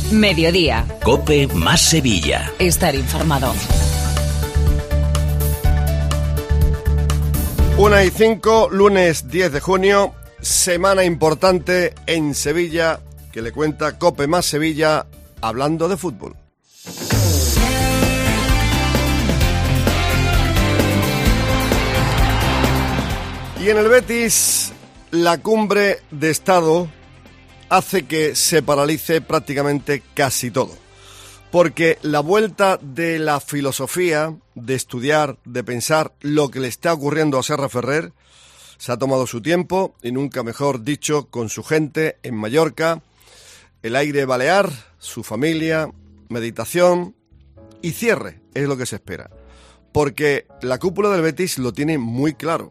Mediodía. COPE más Sevilla. Estar informado. 1:05, lunes 10 de junio, semana importante en Sevilla, que le cuenta COPE más Sevilla, hablando de fútbol. Y en el Betis, la cumbre de Estado hace que se paralice prácticamente casi todo. Porque la vuelta de la filosofía, de estudiar, de pensar lo que le está ocurriendo a Serra Ferrer, se ha tomado su tiempo, y nunca mejor dicho, con su gente en Mallorca, el aire balear, su familia, meditación y cierre, es lo que se espera. Porque la cúpula del Betis lo tiene muy claro,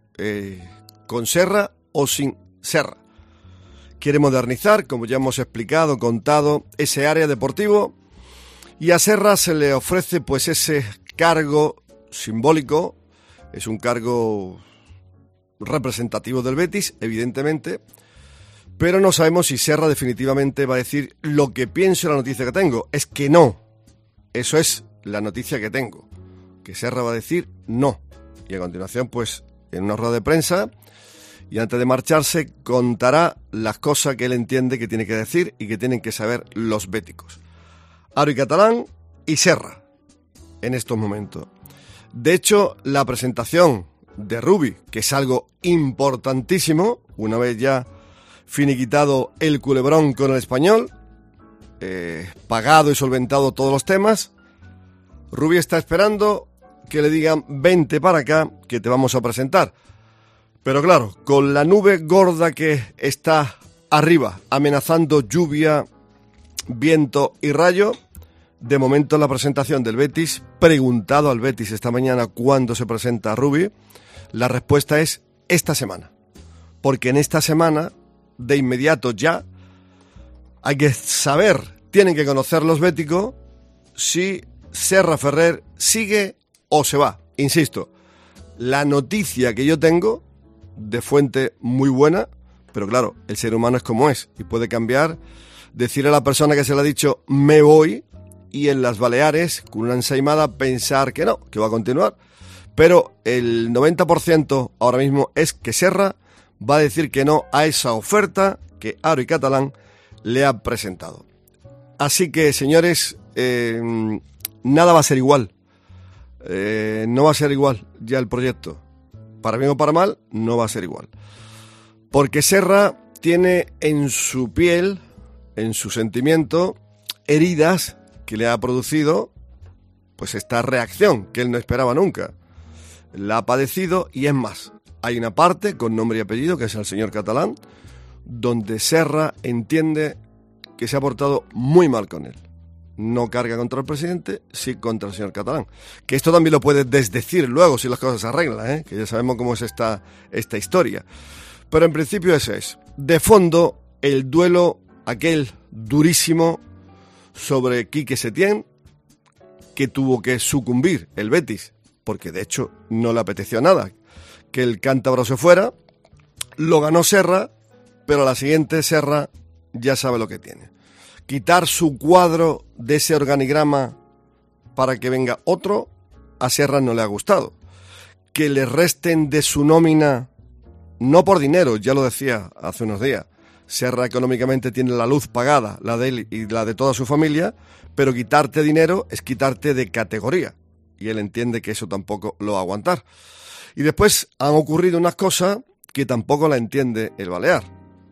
con Serra o sin Serra. Quiere modernizar, como ya hemos explicado, contado, ese área deportivo, y a Serra se le ofrece pues ese cargo simbólico, es un cargo representativo del Betis, evidentemente, pero no sabemos si Serra definitivamente va a decir lo que pienso en la noticia que tengo. Es que no, eso es la noticia que tengo, que Serra va a decir no, y a continuación pues en una rueda de prensa, y antes de marcharse contará las cosas que él entiende que tiene que decir y que tienen que saber los béticos. Aro y Catalán y Serra en estos momentos. De hecho, la presentación de Rubi, que es algo importantísimo, una vez ya finiquitado el culebrón con el Español, pagado y solventado todos los temas, Rubi está esperando que le digan vente para acá que te vamos a presentar. Pero claro, con la nube gorda que está arriba, amenazando lluvia, viento y rayo, de momento la presentación del Betis, preguntado al Betis esta mañana cuándo se presenta Rubi, la respuesta es esta semana. Porque en esta semana, de inmediato ya, hay que saber, tienen que conocer los béticos, si Serra Ferrer sigue o se va. Insisto, la noticia que yo tengo, de fuente muy buena, pero claro, el ser humano es como es y puede cambiar, decir a la persona que se le ha dicho me voy, y en las Baleares, con una ensaimada, pensar que no, que va a continuar. Pero el 90% ahora mismo es que Serra va a decir que no a esa oferta que Aro y Catalán le han presentado. Así que, señores, nada va a ser igual. No va a ser igual ya el proyecto. Para bien o para mal, no va a ser igual. Porque Serra tiene en su piel, en su sentimiento, heridas que le ha producido pues esta reacción que él no esperaba nunca. La ha padecido, y es más, hay una parte con nombre y apellido, que es el señor Catalán, donde Serra entiende que se ha portado muy mal con él. No carga contra el presidente, sí contra el señor Catalán. Que esto también lo puede desdecir luego si las cosas se arreglan, que ya sabemos cómo es esta historia. Pero en principio ese es. De fondo, el duelo, aquel durísimo, sobre Quique Setién, que tuvo que sucumbir el Betis, porque de hecho no le apeteció nada que el cántabro se fuera. Lo ganó Serra, pero a la siguiente Serra ya sabe lo que tiene. Quitar su cuadro de ese organigrama para que venga otro, a Serra no le ha gustado. Que le resten de su nómina, no por dinero, ya lo decía hace unos días. Serra económicamente tiene la luz pagada, la de él y la de toda su familia, pero quitarte dinero es quitarte de categoría. Y él entiende que eso tampoco lo va a aguantar. Y después han ocurrido unas cosas que tampoco la entiende el Balear.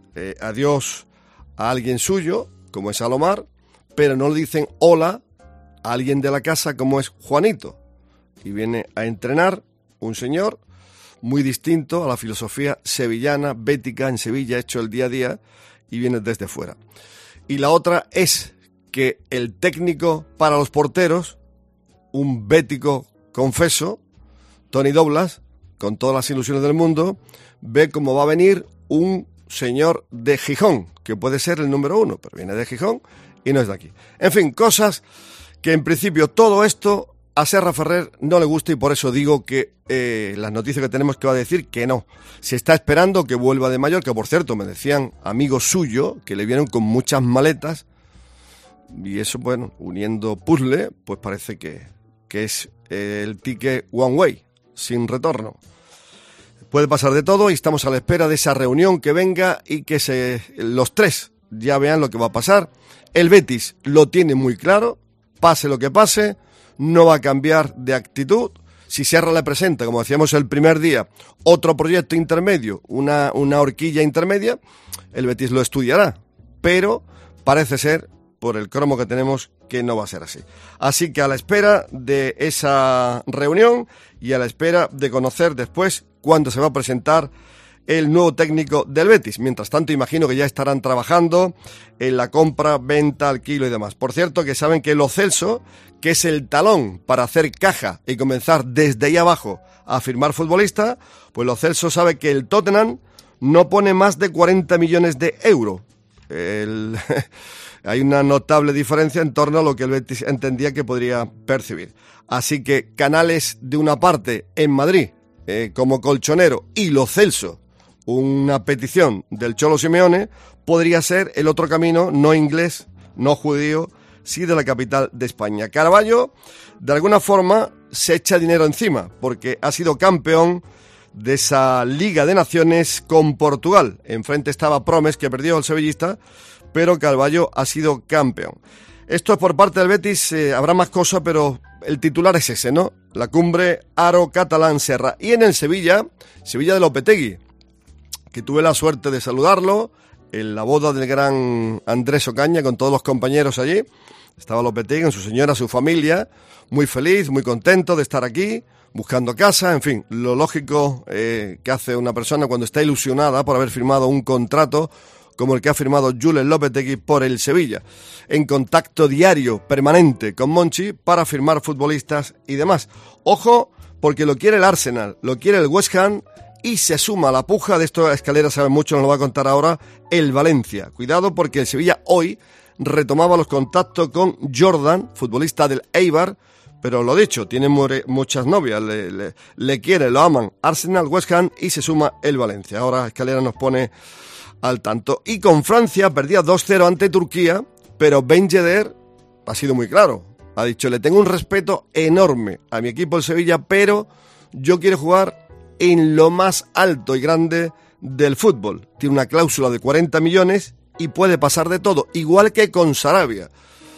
Adiós a alguien suyo, como es Alomar, pero no le dicen hola a alguien de la casa como es Juanito. Y viene a entrenar un señor muy distinto a la filosofía sevillana, bética, en Sevilla, hecho el día a día, y viene desde fuera. Y la otra es que el técnico para los porteros, un bético confeso, Tony Doblas, con todas las ilusiones del mundo, ve cómo va a venir un señor de Gijón, que puede ser el número 1, pero viene de Gijón y no es de aquí. En fin, cosas que en principio todo esto a Serra Ferrer no le gusta, y por eso digo que las noticias que tenemos, que va a decir que no. Se está esperando que vuelva de Mallorca. Por cierto, me decían amigos suyos que le vieron con muchas maletas y eso, bueno, uniendo puzzle, pues parece que es el ticket one way, sin retorno. Puede pasar de todo y estamos a la espera de esa reunión que venga y que los tres ya vean lo que va a pasar. El Betis lo tiene muy claro, pase lo que pase, no va a cambiar de actitud. Si Serra le presenta, como decíamos el primer día, otro proyecto intermedio, una horquilla intermedia, el Betis lo estudiará, pero parece ser, por el cromo que tenemos, que no va a ser así. Así que a la espera de esa reunión y a la espera de conocer después cuándo se va a presentar el nuevo técnico del Betis. Mientras tanto, imagino que ya estarán trabajando en la compra, venta, alquilo y demás. Por cierto, que saben que Lo Celso, que es el talón para hacer caja y comenzar desde ahí abajo a firmar futbolista, pues Lo Celso sabe que el Tottenham no pone más de 40 millones de euros. Hay una notable diferencia en torno a lo que el Betis entendía que podría percibir. Así que Canales de una parte en Madrid como colchonero y Lo Celso, una petición del Cholo Simeone, podría ser el otro camino, no inglés, no judío, sí de la capital de España. Carvalho, de alguna forma, se echa dinero encima, porque ha sido campeón de esa Liga de Naciones con Portugal. Enfrente estaba Promes, que perdió el sevillista, pero Carvalho ha sido campeón. Esto es por parte del Betis, habrá más cosas, pero el titular es ese, ¿no? La cumbre Aro Catalán Serra. Y en el Sevilla de Lopetegui, que tuve la suerte de saludarlo en la boda del gran Andrés Ocaña con todos los compañeros allí. Estaba Lopetegui con su señora, su familia, muy feliz, muy contento de estar aquí, buscando casa, en fin, lo lógico que hace una persona cuando está ilusionada por haber firmado un contrato como el que ha firmado Julen Lopetegui por el Sevilla, en contacto diario, permanente con Monchi para firmar futbolistas y demás. Ojo, porque lo quiere el Arsenal, lo quiere el West Ham y se suma a la puja, de esto Escalera sabe mucho, nos lo va a contar ahora, el Valencia. Cuidado porque el Sevilla hoy retomaba los contactos con Jordan, futbolista del Eibar, pero lo dicho, tiene muchas novias, le quiere, lo aman Arsenal, West Ham y se suma el Valencia. Ahora Escalera nos pone al tanto. Y con Francia perdía 2-0 ante Turquía, pero Ben Yedder ha sido muy claro. Ha dicho, le tengo un respeto enorme a mi equipo el Sevilla, pero yo quiero jugar en lo más alto y grande del fútbol. Tiene una cláusula de 40 millones y puede pasar de todo, igual que con Sarabia,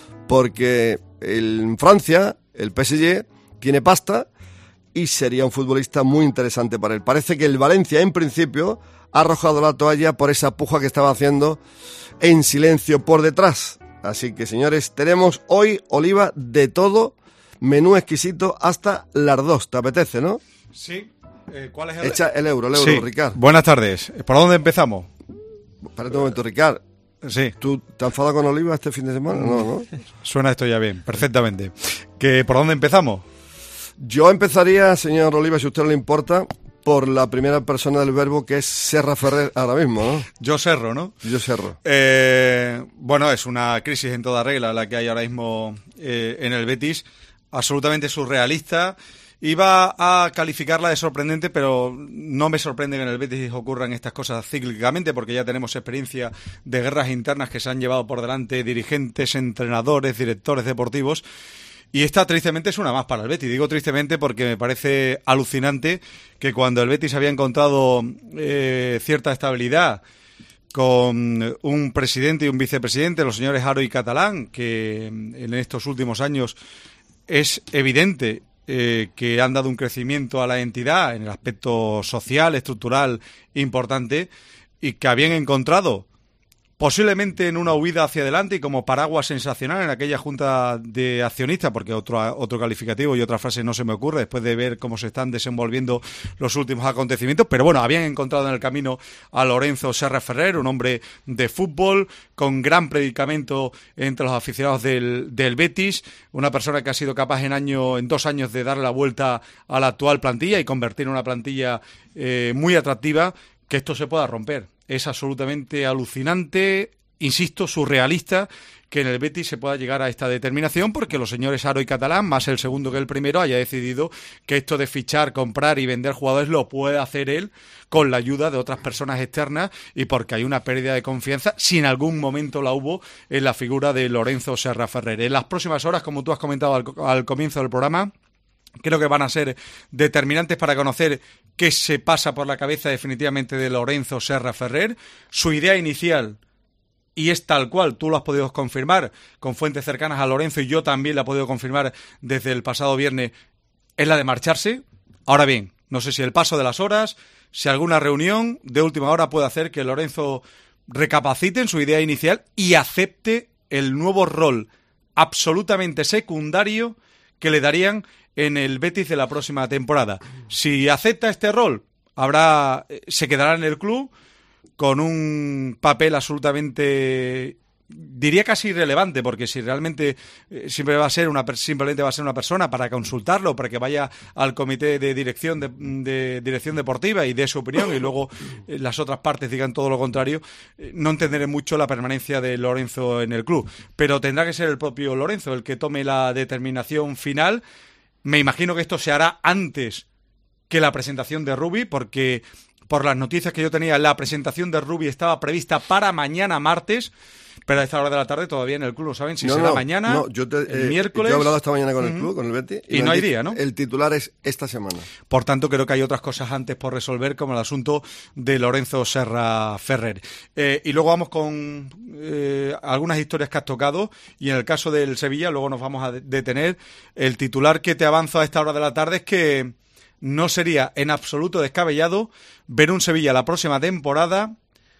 porque en Francia el PSG tiene pasta y sería un futbolista muy interesante para él. Parece que el Valencia en principio ha arrojado la toalla por esa puja que estaba haciendo en silencio por detrás. Así que, señores, tenemos hoy, Oliva, de todo, menú exquisito hasta las 2. ¿Te apetece, no? Sí. ¿Cuál es el...? Echa el euro, sí. Ricard. Buenas tardes. ¿Por dónde empezamos? Espérate un momento, Ricard. Sí. ¿Tú te has enfadado con Oliva este fin de semana? No. Suena esto ya bien, perfectamente. ¿Por dónde empezamos? Yo empezaría, señor Oliva, si a usted no le importa, por la primera persona del verbo, que es Serra Ferrer ahora mismo, ¿no? Yo Serro, ¿no? Yo Serro. Bueno, es una crisis en toda regla la que hay ahora mismo en el Betis, absolutamente surrealista. Iba a calificarla de sorprendente, pero no me sorprende que en el Betis ocurran estas cosas cíclicamente, porque ya tenemos experiencia de guerras internas que se han llevado por delante dirigentes, entrenadores, directores deportivos. Y esta tristemente es una más para el Betis. Digo tristemente porque me parece alucinante que cuando el Betis había encontrado cierta estabilidad con un presidente y un vicepresidente, los señores Aro y Catalán, que en estos últimos años es evidente que han dado un crecimiento a la entidad en el aspecto social, estructural importante, y que habían encontrado posiblemente en una huida hacia adelante y como paraguas sensacional en aquella junta de accionistas, porque otro calificativo y otra frase no se me ocurre después de ver cómo se están desenvolviendo los últimos acontecimientos, pero bueno, habían encontrado en el camino a Lorenzo Serra Ferrer, un hombre de fútbol con gran predicamento entre los aficionados del Betis, una persona que ha sido capaz en 2 años de darle la vuelta a la actual plantilla y convertir en una plantilla muy atractiva. Que esto se pueda romper es absolutamente alucinante, insisto, surrealista, que en el Betis se pueda llegar a esta determinación, porque los señores Aro y Catalán, más el segundo que el primero, haya decidido que esto de fichar, comprar y vender jugadores lo puede hacer él con la ayuda de otras personas externas, y porque hay una pérdida de confianza, si en algún momento la hubo, en la figura de Lorenzo Serra Ferrer. En las próximas horas, como tú has comentado al comienzo del programa, creo que van a ser determinantes para conocer qué se pasa por la cabeza definitivamente de Lorenzo Serra Ferrer. Su idea inicial, y es tal cual, tú lo has podido confirmar con fuentes cercanas a Lorenzo, y yo también la he podido confirmar desde el pasado viernes, es la de marcharse. Ahora bien, no sé si el paso de las horas, si alguna reunión de última hora puede hacer que Lorenzo recapacite en su idea inicial y acepte el nuevo rol absolutamente secundario que le darían en el Betis de la próxima temporada. Si acepta este rol, se quedará en el club con un papel absolutamente, diría casi irrelevante, porque si realmente simplemente va a ser una persona para consultarlo, para que vaya al comité de dirección de dirección deportiva y dé su opinión, y luego las otras partes digan todo lo contrario, no entenderé mucho la permanencia de Lorenzo en el club. Pero tendrá que ser el propio Lorenzo el que tome la determinación final. Me imagino que esto se hará antes que la presentación de Rubi, porque por las noticias que yo tenía, la presentación de Rubi estaba prevista para mañana martes, pero a esta hora de la tarde todavía en el club no saben si será mañana, el miércoles. Yo he hablado esta mañana con el club, con el Betis. Y no hay día, ¿no? El titular es esta semana. Por tanto, creo que hay otras cosas antes por resolver, como el asunto de Lorenzo Serra Ferrer. Y luego vamos con algunas historias que has tocado, y en el caso del Sevilla, luego nos vamos a detener. El titular que te avanzo a esta hora de la tarde es que no sería en absoluto descabellado ver un Sevilla la próxima temporada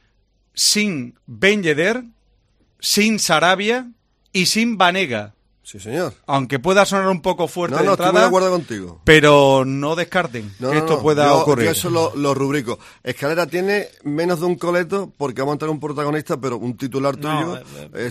sin Ben Yedder, sin Sarabia y sin Banega. Sí, señor. Aunque pueda sonar un poco fuerte de entrada, estoy muy de acuerdo contigo. Pero no descarten que esto pueda ocurrir. Yo eso lo rubrico. Escalera tiene menos de un coleto, porque vamos a tener un protagonista, pero un titular tuyo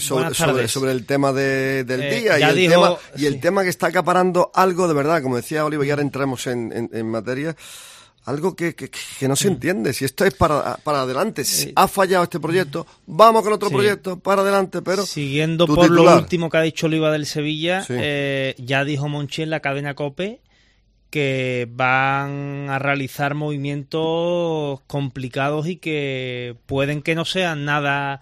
sobre el tema del día y el tema que está acaparando algo de verdad, como decía Oliva, y ahora entramos en materia. Algo que no se entiende. Si esto es para adelante, ha fallado este proyecto, vamos con otro proyecto, para adelante, pero... Siguiendo por titular. Lo último que ha dicho Oliva del Sevilla, ya dijo Monchi en la cadena COPE que van a realizar movimientos complicados y que pueden que no sean nada...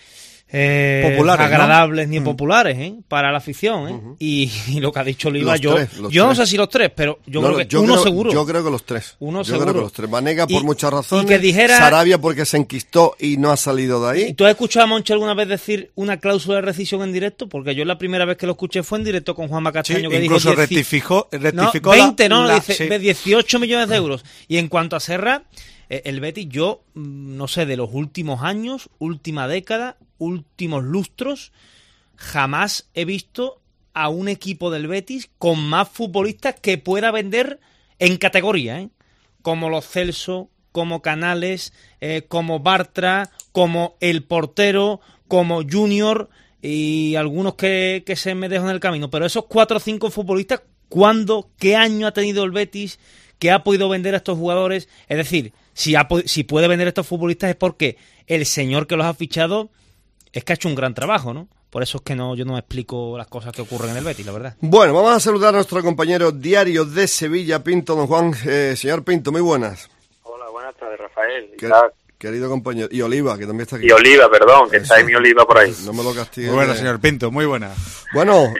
populares, agradables, ¿no? Ni populares para la afición, y lo que ha dicho Oliva, yo no sé si los tres, pero creo que uno seguro. Yo creo que los tres. Uno seguro. Creo que los tres. Banega por muchas razones, y que dijera, Sarabia porque se enquistó y no ha salido de ahí. ¿Y tú has escuchado a Monchi alguna vez decir una cláusula de rescisión en directo? Porque yo la primera vez que lo escuché fue en directo con Juanma Castaño, que incluso dijo... rectificó 20, dice 18 millones de euros. Y en cuanto a Serra, el Betis, yo no sé, de los últimos años, última década, últimos lustros, jamás he visto a un equipo del Betis con más futbolistas que pueda vender en categoría, como los Celso, como Canales, como Bartra, como el portero, como Junior y algunos que se me dejan en el camino. Pero esos 4 o 5 futbolistas, ¿qué año ha tenido el Betis que ha podido vender a estos jugadores? Es decir, si puede vender a estos futbolistas es porque el señor que los ha fichado es que ha hecho un gran trabajo, ¿no? Por eso es que yo no explico las cosas que ocurren en el Betis, la verdad. Bueno, vamos a saludar a nuestro compañero diario de Sevilla, Pinto, don Juan. Señor Pinto, muy buenas. Hola, buenas tardes, Rafael. Querido compañero. Y Oliva, que también está aquí. Y Oliva, perdón, que está ahí mi Oliva por ahí. No me lo castigues. Muy buena, señor Pinto, muy buena. Bueno,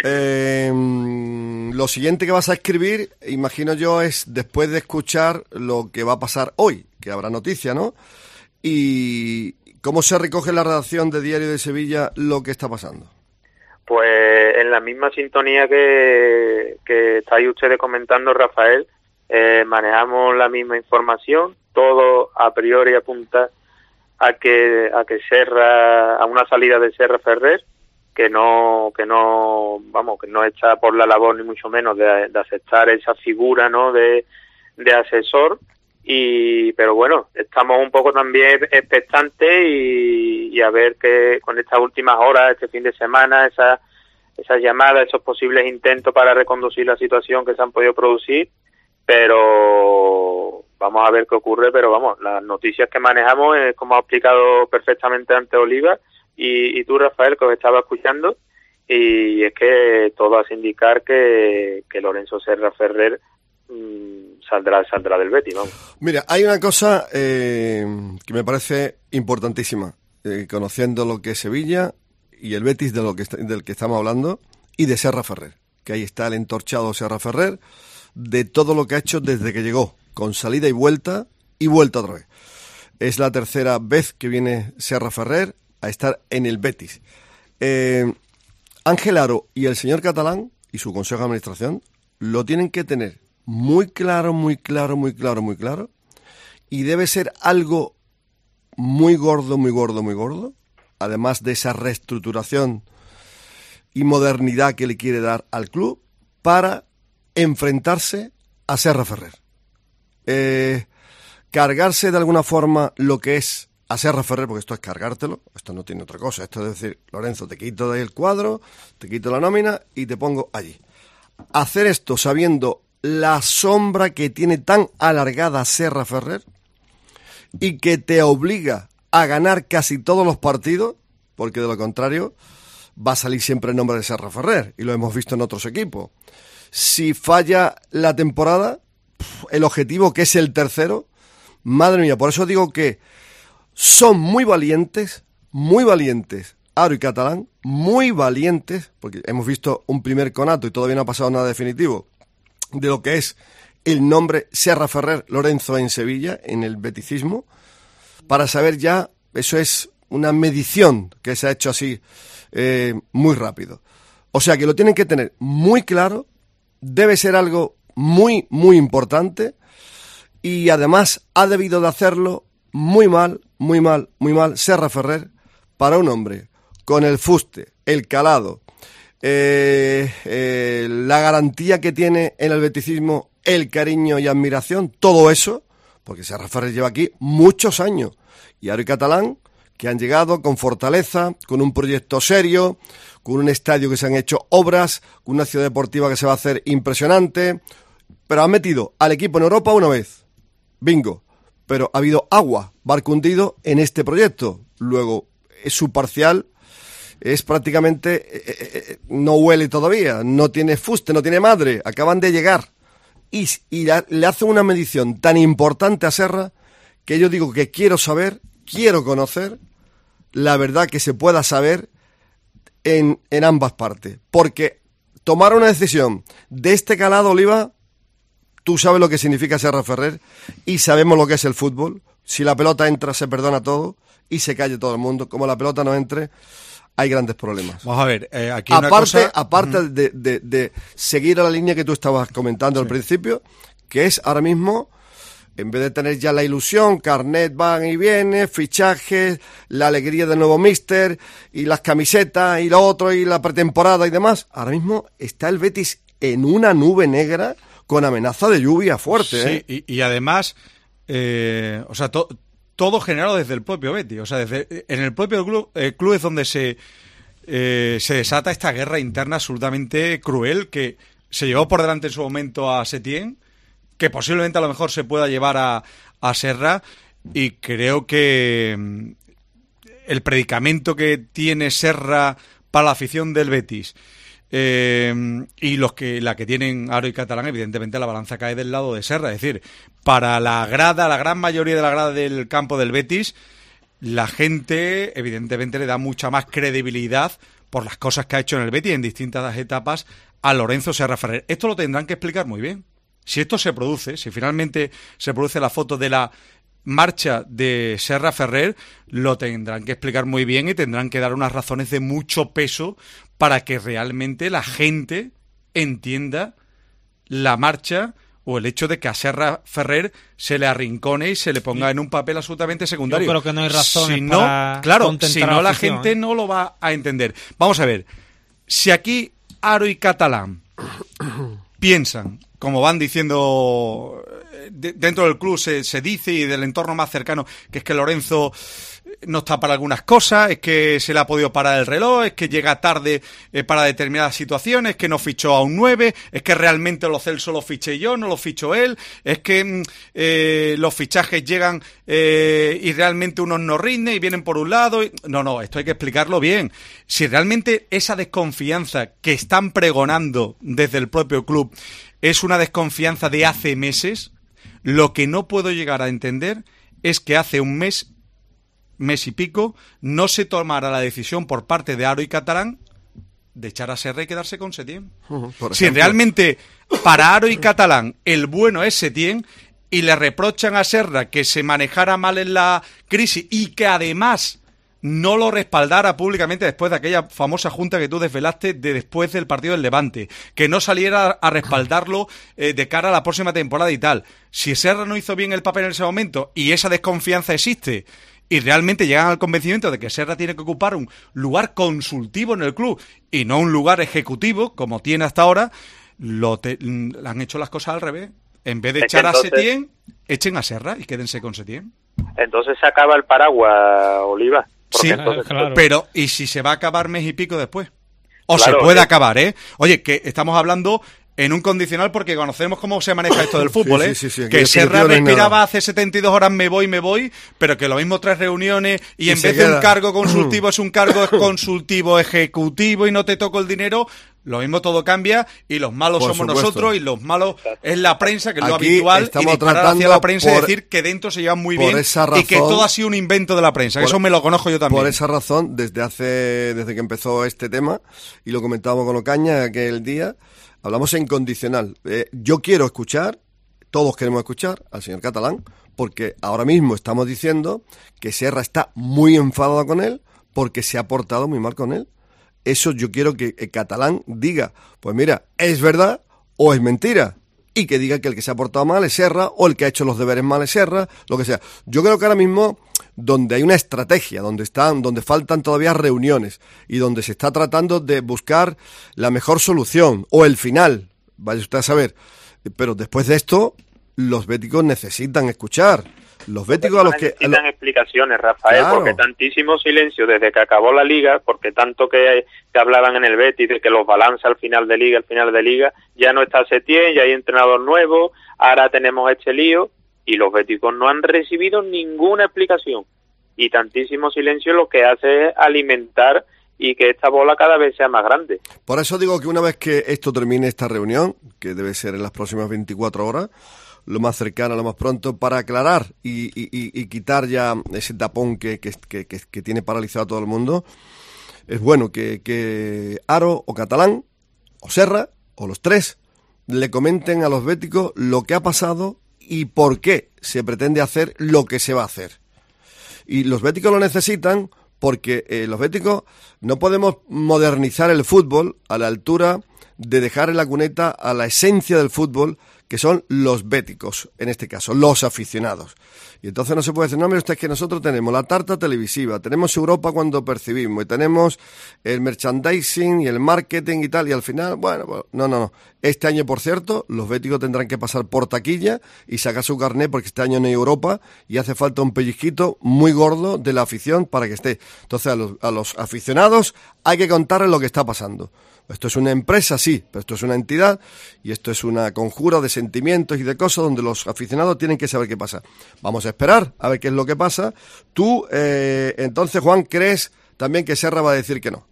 lo siguiente que vas a escribir, imagino yo, es después de escuchar lo que va a pasar hoy, que habrá noticia, ¿no? Y ¿cómo se recoge en la redacción de Diario de Sevilla lo que está pasando? Pues en la misma sintonía que estáis ustedes comentando, Rafael, manejamos la misma información. Todo a priori apunta a que Serra, a una salida de Serra Ferrer, que no está por la labor ni mucho menos de aceptar esa figura, ¿no?, de asesor. Pero bueno, estamos un poco también expectantes y a ver que con estas últimas horas, este fin de semana, esas llamadas, esos posibles intentos para reconducir la situación que se han podido producir, pero vamos a ver qué ocurre. Pero vamos, las noticias que manejamos, como ha explicado perfectamente antes Oliva, y tú, Rafael, que os estaba escuchando, y es que todo hace indicar que Lorenzo Serra Ferrer saldrá del Betis, vamos. Mira, hay una cosa que me parece importantísima, conociendo lo que es Sevilla y el Betis del que estamos hablando, y de Serra Ferrer, que ahí está el entorchado Serra Ferrer, de todo lo que ha hecho desde que llegó, con salida y vuelta otra vez. Es la tercera vez que viene Serra Ferrer a estar en el Betis. Ángel Aro y el señor Catalán y su consejo de administración lo tienen que tener muy claro, y debe ser algo muy gordo, además de esa reestructuración y modernidad que le quiere dar al club para enfrentarse a Serra Ferrer. Cargarse de alguna forma lo que es a Serra Ferrer, porque esto es cargártelo, esto no tiene otra cosa, esto es decir, Lorenzo, te quito del cuadro, te quito la nómina y te pongo allí. Hacer esto sabiendo la sombra que tiene tan alargada Serra Ferrer y que te obliga a ganar casi todos los partidos, porque de lo contrario va a salir siempre el nombre de Serra Ferrer, y lo hemos visto en otros equipos. Si falla la temporada, el objetivo, que es el tercero, madre mía, por eso digo que son muy valientes, Aro y Catalán, muy valientes, porque hemos visto un primer conato y todavía no ha pasado nada definitivo de lo que es el nombre Serra Ferrer Lorenzo en Sevilla, en el beticismo, para saber ya, eso es una medición que se ha hecho así muy rápido. O sea que lo tienen que tener muy claro, debe ser algo muy importante, y además ha debido de hacerlo muy mal Serra Ferrer, para un hombre con el fuste, el calado, la garantía que tiene en el beticismo, el cariño y admiración, todo eso, porque Serra Ferrer lleva aquí muchos años, y Aro y Catalán, que han llegado con fortaleza, con un proyecto serio, con un estadio que se han hecho obras, con una ciudad deportiva que se va a hacer impresionante, pero han metido al equipo en Europa una vez, bingo, pero ha habido agua, barco hundido en este proyecto. Luego, su parcial es prácticamente, no huele todavía, no tiene fuste, no tiene madre, acaban de llegar, y le hacen una medición tan importante a Serra, que yo digo que quiero conocer la verdad que se pueda saber en ambas partes, porque tomar una decisión de este calado, Oliva, tú sabes lo que significa Serra Ferrer y sabemos lo que es el fútbol. Si la pelota entra, se perdona todo y se calle todo el mundo. Como la pelota no entre, hay grandes problemas. Vamos a ver, aquí una cosa... Aparte de seguir a la línea que tú estabas comentando al principio, que es ahora mismo, en vez de tener ya la ilusión, carnet van y viene, fichajes, la alegría del nuevo míster, y las camisetas, y lo otro, y la pretemporada y demás, ahora mismo está el Betis en una nube negra con amenaza de lluvia fuerte. Sí, y además, o sea, todo generado desde el propio Betis. O sea, en el propio club es donde se desata esta guerra interna absolutamente cruel, que se llevó por delante en su momento a Setién, que posiblemente a lo mejor se pueda llevar a Serra, y creo que el predicamento que tiene Serra para la afición del Betis y la que tienen Aro y Catalán, evidentemente la balanza cae del lado de Serra. Es decir, para la gran mayoría de la grada del campo del Betis, la gente evidentemente le da mucha más credibilidad por las cosas que ha hecho en el Betis en distintas etapas a Lorenzo Serra Ferrer. Esto lo tendrán que explicar muy bien. Si esto se produce, si finalmente se produce la foto de la marcha de Serra Ferrer, lo tendrán que explicar muy bien y tendrán que dar unas razones de mucho peso para que realmente la gente entienda la marcha o el hecho de que a Serra Ferrer se le arrincone y se le ponga en un papel absolutamente secundario. Yo creo que no hay razones si no, para claro, contentar si no a la afición, gente no lo va a entender. Vamos a ver, si aquí Aro y Catalán piensan, como van diciendo dentro del club, se dice, y del entorno más cercano, que es que Lorenzo no está para algunas cosas, es que se le ha podido parar el reloj, es que llega tarde para determinadas situaciones, es que no fichó a un 9, es que realmente Lo Celso lo fiché yo, no lo fichó él, es que los fichajes llegan y realmente unos no rinden y vienen por un lado. No, esto hay que explicarlo bien. Si realmente esa desconfianza que están pregonando desde el propio club es una desconfianza de hace meses, lo que no puedo llegar a entender es que hace un mes y pico, no se tomara la decisión por parte de Aro y Catalán de echar a Serra y quedarse con Setién. Si realmente para Aro y Catalán el bueno es Setién y le reprochan a Serra que se manejara mal en la crisis y que además no lo respaldara públicamente después de aquella famosa junta que tú desvelaste después del partido del Levante, que no saliera a respaldarlo de cara a la próxima temporada y tal. Si Serra no hizo bien el papel en ese momento y esa desconfianza existe y realmente llegan al convencimiento de que Serra tiene que ocupar un lugar consultivo en el club y no un lugar ejecutivo como tiene hasta ahora, han hecho las cosas al revés. En vez de echar a Setién, echen a Serra y quédense con Setién. Entonces se acaba el paraguas, Oliva. Sí, entonces, claro. Pero ¿y si se va a acabar mes y pico después? O claro, se puede acabar, ¿eh? Oye, que estamos hablando en un condicional porque conocemos cómo se maneja esto del fútbol, ¿eh? Sí, que Serra respiraba hace 72 horas me voy, pero que lo mismo 3 reuniones y en vez de un cargo consultivo es un cargo consultivo ejecutivo y no te toco el dinero. Lo mismo todo cambia y los malos somos nosotros y los malos es la prensa, que es lo habitual, y disparar hacia la prensa y decir que dentro se llevan muy bien y que todo ha sido un invento de la prensa, que eso me lo conozco yo también. Por esa razón, desde que empezó este tema, y lo comentábamos con Ocaña aquel día, hablamos en condicional. Yo quiero escuchar, todos queremos escuchar al señor Catalán, porque ahora mismo estamos diciendo que Serra está muy enfadado con él porque se ha portado muy mal con él. Eso yo quiero que Catalán diga, pues mira, es verdad o es mentira. Y que diga que el que se ha portado mal es Serra, o el que ha hecho los deberes mal es Serra, lo que sea. Yo creo que ahora mismo, donde hay una estrategia, donde faltan todavía reuniones, y donde se está tratando de buscar la mejor solución, o el final, vaya usted a saber. Pero después de esto, los béticos necesitan escuchar. Los béticos a los que necesitan explicaciones, Rafael, claro. Porque tantísimo silencio desde que acabó la liga, porque tanto que hablaban en el Betis de que los balances al final de liga, ya no está Setién, ya hay entrenador nuevo, ahora tenemos este lío, y los béticos no han recibido ninguna explicación, y tantísimo silencio lo que hace es alimentar y que esta bola cada vez sea más grande. Por eso digo que una vez que esto termine, esta reunión, que debe ser en las próximas 24 horas, lo más cercano, lo más pronto, para aclarar y quitar ya ese tapón que tiene paralizado a todo el mundo, es bueno que Aro o Catalán o Serra o los tres le comenten a los béticos lo que ha pasado y por qué se pretende hacer lo que se va a hacer. Y los béticos lo necesitan porque los béticos no podemos modernizar el fútbol a la altura de dejar en la cuneta a la esencia del fútbol, que son los béticos, en este caso, los aficionados. Y entonces no se puede decir, no, mire usted, es que nosotros tenemos la tarta televisiva, tenemos Europa cuando percibimos, y tenemos el merchandising y el marketing y tal, y al final, bueno, no. Este año, por cierto, los béticos tendrán que pasar por taquilla y sacar su carnet, porque este año no hay Europa y hace falta un pellizquito muy gordo de la afición para que esté. Entonces a los aficionados hay que contarles lo que está pasando. Esto es una empresa, sí, pero esto es una entidad y esto es una conjura de sentimientos y de cosas donde los aficionados tienen que saber qué pasa. Vamos a esperar a ver qué es lo que pasa. Tú, entonces, Juan, ¿crees también que Serra va a decir que no?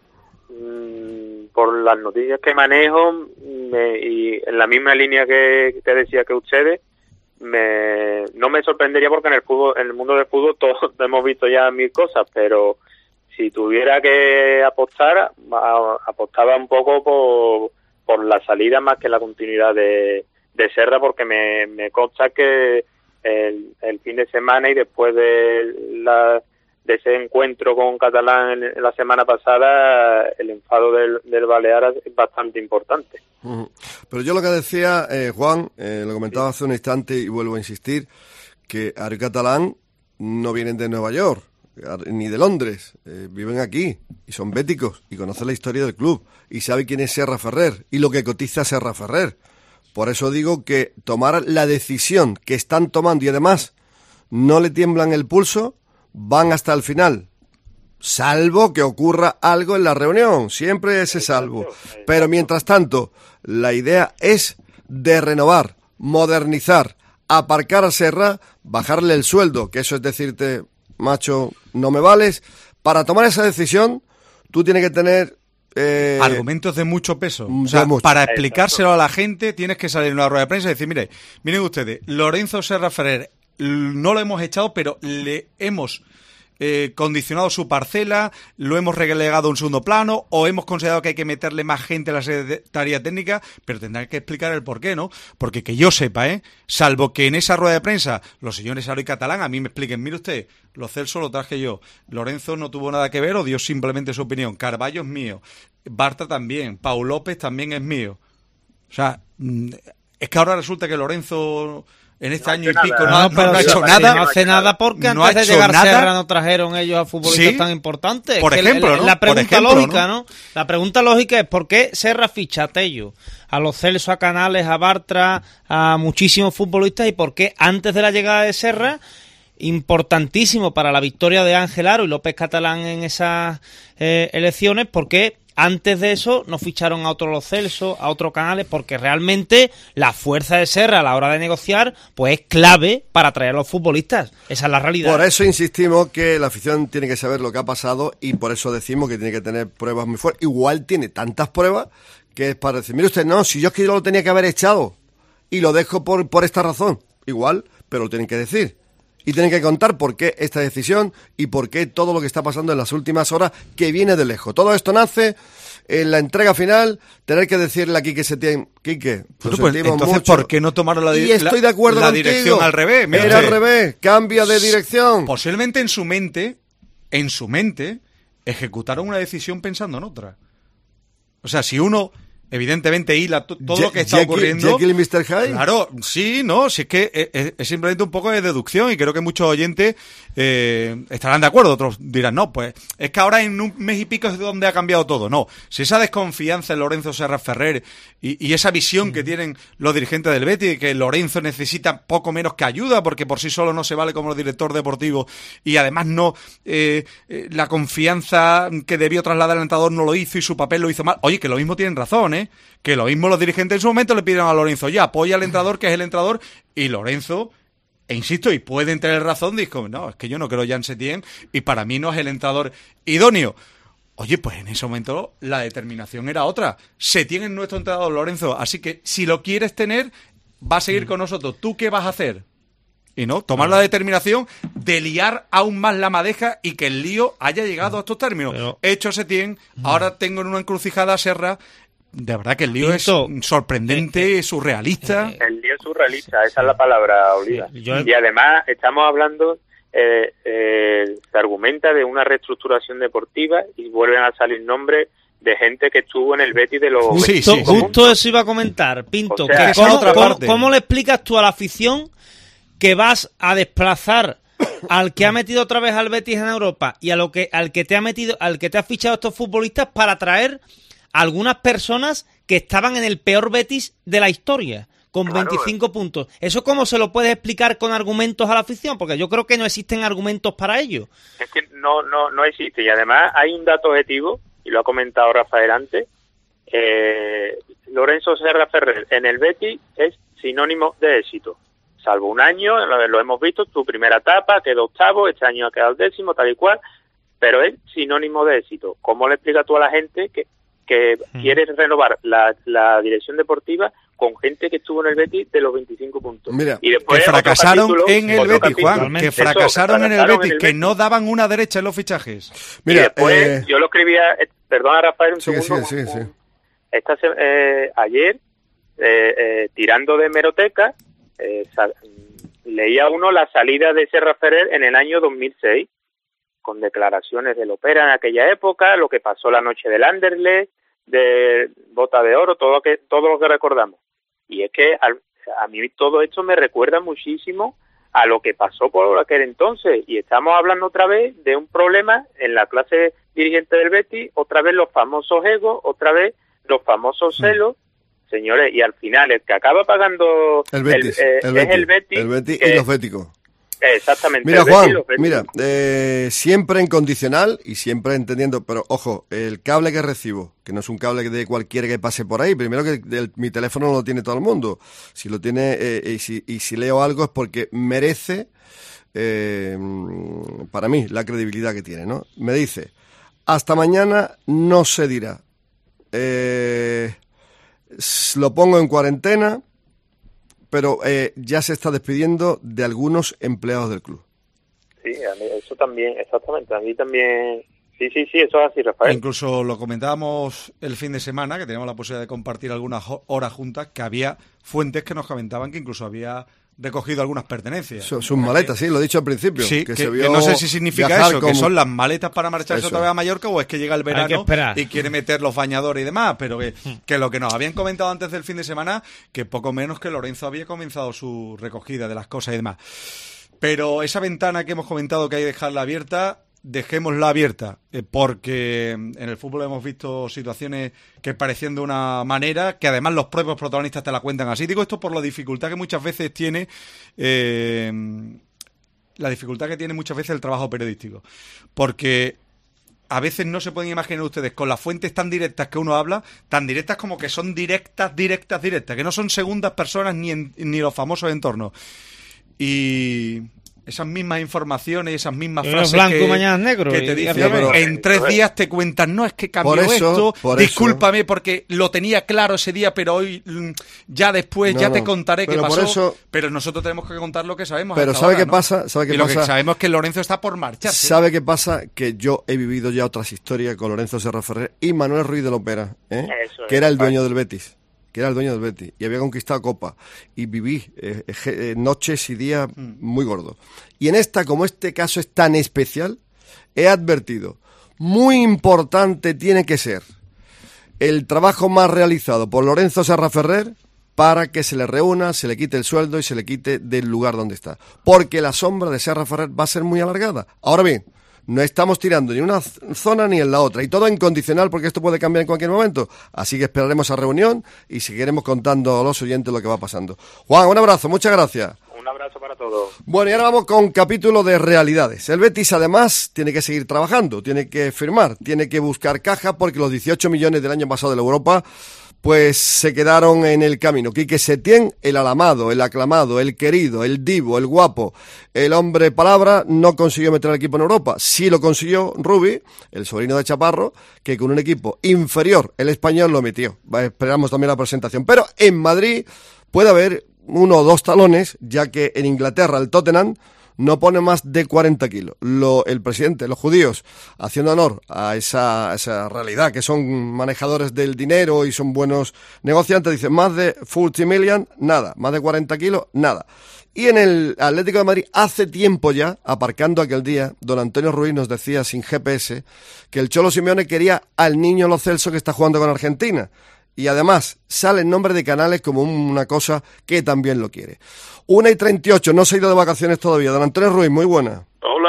Por las noticias que manejo y en la misma línea que te decía que ustedes, no me sorprendería porque en el mundo del fútbol todos hemos visto ya 1000 cosas, pero si tuviera que apostar, apostaba un poco por la salida más que la continuidad de Serra, porque me consta que el fin de semana y después de ese encuentro con Catalán en la semana pasada, el enfado del Baleares es bastante importante. Pero yo lo que decía, Juan, lo comentaba hace un instante y vuelvo a insistir, que Aro y Catalán no vienen de Nueva York ni de Londres, viven aquí y son béticos y conocen la historia del club y saben quién es Serra Ferrer y lo que cotiza Serra Ferrer. Por eso digo que tomar la decisión que están tomando y además no le tiemblan el pulso, van hasta el final. Salvo que ocurra algo en la reunión, siempre ese salvo. Pero mientras tanto, la idea es de renovar, modernizar, aparcar a Serra, bajarle el sueldo, que eso es decirte, macho, no me vales. Para tomar esa decisión, tú tienes que tener... argumentos de mucho peso. O sea, para explicárselo a la gente, tienes que salir en una rueda de prensa y decir, mire, miren ustedes, Lorenzo Serra Ferrer no lo hemos echado, pero le hemos... condicionado su parcela, lo hemos relegado a un segundo plano o hemos considerado que hay que meterle más gente a la Secretaría Técnica, pero tendrán que explicar el por qué, ¿no? Porque que yo sepa, salvo que en esa rueda de prensa los señores Aro y Catalán a mí me expliquen, mire usted, Lo Celso lo traje yo, Lorenzo no tuvo nada que ver o dio simplemente su opinión, Carballo es mío, Bartra también, Pau López también es mío. O sea, es que ahora resulta que Lorenzo... En este año y pico no ha hecho nada. No hace nada porque antes de llegar Serra no trajeron ellos a futbolistas tan importantes. Por ejemplo, ¿no? La pregunta lógica, ¿no? La pregunta lógica es ¿por qué Serra ficha a Tello, a Lo Celso, a Canales, a Bartra, a muchísimos futbolistas y por qué antes de la llegada de Serra, importantísimo para la victoria de Ángel Aro y López Catalán en esas elecciones, por qué antes de eso no ficharon a otro Lo Celso, a otro Canales, porque realmente la fuerza de Serra a la hora de negociar pues es clave para atraer a los futbolistas. Esa es la realidad. Por eso insistimos que la afición tiene que saber lo que ha pasado y por eso decimos que tiene que tener pruebas muy fuertes. Igual tiene tantas pruebas que es para decir, mire usted, no, si yo es que yo lo tenía que haber echado y lo dejo por esta razón. Igual, pero lo tienen que decir. Y tienen que contar por qué esta decisión y por qué todo lo que está pasando en las últimas horas que viene de lejos. Todo esto nace en la entrega final, tener que decirle a Quique Setién, Quique, pues entonces mucho. ¿Por qué no tomaron la dirección? Y estoy de acuerdo la contigo. Dirección al revés. Mira, era al revés, cambia de dirección. Posiblemente en su mente, ejecutaron una decisión pensando en otra. O sea, si uno... Evidentemente hila todo lo que está ocurriendo. ¿Jekyll y Mr. Hyde? Claro, sí, no, si es que es simplemente un poco de deducción y creo que muchos oyentes estarán de acuerdo, otros dirán, no, pues es que ahora en un mes y pico es donde ha cambiado todo. No, si esa desconfianza en Lorenzo Serra Ferrer y esa visión que tienen los dirigentes del Betis de que Lorenzo necesita poco menos que ayuda porque por sí solo no se vale como director deportivo y además no la confianza que debió trasladar al entrenador no lo hizo y su papel lo hizo mal. Oye, que lo mismo tienen razón, que lo mismo los dirigentes en su momento le pidieron a Lorenzo, ya, apoya al entrenador que es el entrenador, y Lorenzo, insisto, y pueden tener razón, dijo, no, es que yo no creo ya en Setién, y para mí no es el entrenador idóneo. Oye, pues en ese momento la determinación era otra. Setién es nuestro entrenador, Lorenzo, así que si lo quieres tener, va a seguir con nosotros. ¿Tú qué vas a hacer? Y no, tomar la determinación de liar aún más la madeja y que el lío haya llegado a estos términos. Pero... Hecho Setién, ahora tengo en una encrucijada a Serra. De verdad que el lío es sorprendente, surrealista. El lío es surrealista, esa es la palabra, Oliva. Y además estamos hablando, se argumenta de una reestructuración deportiva y vuelven a salir nombres de gente que estuvo en el Betis de los... Justo eso iba a comentar, Pinto. O sea, ¿Cómo le explicas tú a la afición que vas a desplazar al que ha metido otra vez al Betis en Europa y al que te ha fichado estos futbolistas para traer algunas personas que estaban en el peor Betis de la historia, con 25 puntos? ¿Eso cómo se lo puedes explicar con argumentos a la afición? Porque yo creo que no existen argumentos para ello. Es que no existe. Y además hay un dato objetivo, y lo ha comentado Rafael antes. Lorenzo Serra Ferrer en el Betis es sinónimo de éxito. Salvo un año, lo hemos visto, tu primera etapa, quedó octavo, este año ha quedado décimo, tal y cual, pero es sinónimo de éxito. ¿Cómo le explicas tú a la gente que quieres renovar la dirección deportiva con gente que estuvo en el Betis de los 25 puntos? Mira, y después que fracasaron en el Betis, capítulo, Juan, que fracasaron en el Betis, que no daban una derecha en los fichajes. Mira, y después yo lo escribía, perdona Rafael, un segundo. Sí. Ayer, tirando de hemeroteca, leía uno la salida de Serra Ferrer en el año 2006, con declaraciones del Opera en aquella época, lo que pasó la noche del Anderlecht, de Bota de Oro, todo lo que recordamos. Y es que a mí todo esto me recuerda muchísimo a lo que pasó por aquel entonces, y estamos hablando otra vez de un problema en la clase dirigente del Betis, otra vez los famosos egos, otra vez los famosos celos. Señores, y al final el que acaba pagando el Betis es el Betis y los béticos. Exactamente. Mira, Juan, siempre en condicional y siempre entendiendo, pero ojo, el cable que recibo, que no es un cable de cualquiera que pase por ahí, primero que mi teléfono no lo tiene todo el mundo. Si lo tiene, y si leo algo es porque merece, para mí, la credibilidad que tiene, ¿no? Me dice, hasta mañana no se dirá. Lo pongo en cuarentena, pero ya se está despidiendo de algunos empleados del club. Sí, eso también, exactamente. A mí también. Sí, eso es así, Rafael. Incluso lo comentábamos el fin de semana, que teníamos la posibilidad de compartir algunas horas juntas, que había fuentes que nos comentaban que incluso había recogido algunas pertenencias. Sus maletas, sí, lo he dicho al principio. Sí, que no sé si significa eso, que son las maletas para marcharse otra vez a Mallorca, o es que llega el verano y quiere meter los bañadores y demás, pero que lo que nos habían comentado antes del fin de semana, que poco menos que Lorenzo había comenzado su recogida de las cosas y demás. Pero esa ventana que hemos comentado que hay que dejarla abierta, dejémosla abierta, porque en el fútbol hemos visto situaciones que parecían de una manera, que además los propios protagonistas te la cuentan así. Digo esto por la dificultad que muchas veces tiene el trabajo periodístico, porque a veces no se pueden imaginar ustedes con las fuentes tan directas que uno habla, tan directas como que son directas, que no son segundas personas ni los famosos entornos. Y esas mismas informaciones, esas mismas frases blanco, mañana negro, que te dicen, en 3 días te cuentan, no, es que cambió esto, discúlpame porque lo tenía claro ese día, pero hoy ya después te contaré qué pasó, pero nosotros tenemos que contar lo que sabemos. Pero ¿sabe qué pasa? Lo que sabemos es que Lorenzo está por marcharse. ¿Sabe qué pasa? Que yo he vivido ya otras historias con Lorenzo Serra Ferrer y Manuel Ruiz de Lopera, que era el dueño del Betis. Y había conquistado Copa, y viví noches y días muy gordos. Y en como este caso es tan especial, he advertido, muy importante tiene que ser el trabajo más realizado por Lorenzo Serra Ferrer para que se le reúna, se le quite el sueldo y se le quite del lugar donde está. Porque la sombra de Serra Ferrer va a ser muy alargada. Ahora bien, no estamos tirando ni una zona ni en la otra, y todo incondicional, porque esto puede cambiar en cualquier momento. Así que esperaremos a reunión y seguiremos contando a los oyentes lo que va pasando. Juan, un abrazo, muchas gracias. Un abrazo para todos. Bueno, y ahora vamos con un capítulo de realidades. El Betis, además, tiene que seguir trabajando, tiene que firmar, tiene que buscar caja, porque los 18 millones del año pasado de la Europa pues se quedaron en el camino. Quique Setién, el alamado, el aclamado, el querido, el divo, el guapo, el hombre palabra, no consiguió meter al equipo en Europa. Sí lo consiguió Rubi, el sobrino de Chaparro, que con un equipo inferior, el Español, lo metió. Esperamos también la presentación. Pero en Madrid puede haber 1 o 2 talones, ya que en Inglaterra el Tottenham no pone más de 40 kilos. El presidente, los judíos, haciendo honor a esa realidad, que son manejadores del dinero y son buenos negociantes, dicen más de 40 million, nada. Más de 40 kilos, nada. Y en el Atlético de Madrid, hace tiempo ya, aparcando aquel día, don Antonio Ruiz nos decía sin GPS que el Cholo Simeone quería al niño Lo Celso, que está jugando con Argentina. Y además sale el nombre de Canales como una cosa que también lo quiere. 1:38, no se ha ido de vacaciones todavía. Don Antonio Ruiz, muy buena.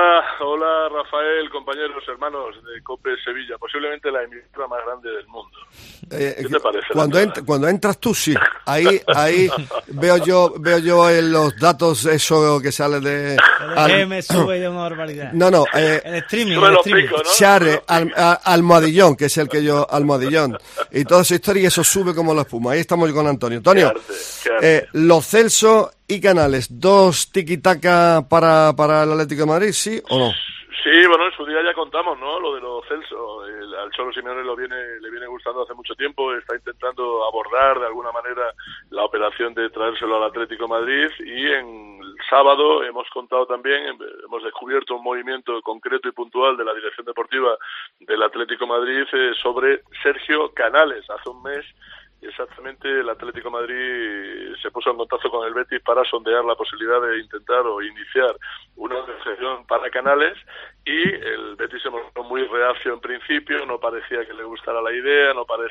Hola Rafael, compañeros, hermanos de COPE Sevilla, posiblemente la emisora más grande del mundo. ¿Qué te parece? Cuando entras tú, sí. Ahí veo yo en los datos eso que sale de... me sube de una barbaridad. No. El streaming. Pico, ¿no? Share, almohadillón, que es el que yo... Almohadillón. Y toda esa historia, y eso sube como la espuma. Ahí estamos con Antonio. Antonio, Lo Celso y Canales, ¿2 tiki-taka para el Atlético de Madrid, sí o no? Sí, bueno, en su día ya contamos, ¿no? Lo de Lo Celso. Al Cholo Simeone le viene gustando hace mucho tiempo, está intentando abordar de alguna manera la operación de traérselo al Atlético de Madrid, y en el sábado hemos contado también, hemos descubierto un movimiento concreto y puntual de la dirección deportiva del Atlético de Madrid sobre Sergio Canales. Hace un mes exactamente el Atlético de Madrid se puso en contacto con el Betis para sondear la posibilidad de intentar o iniciar una negociación para Canales, y el Betis se mostró muy reacio en principio, no parecía que le gustara la idea,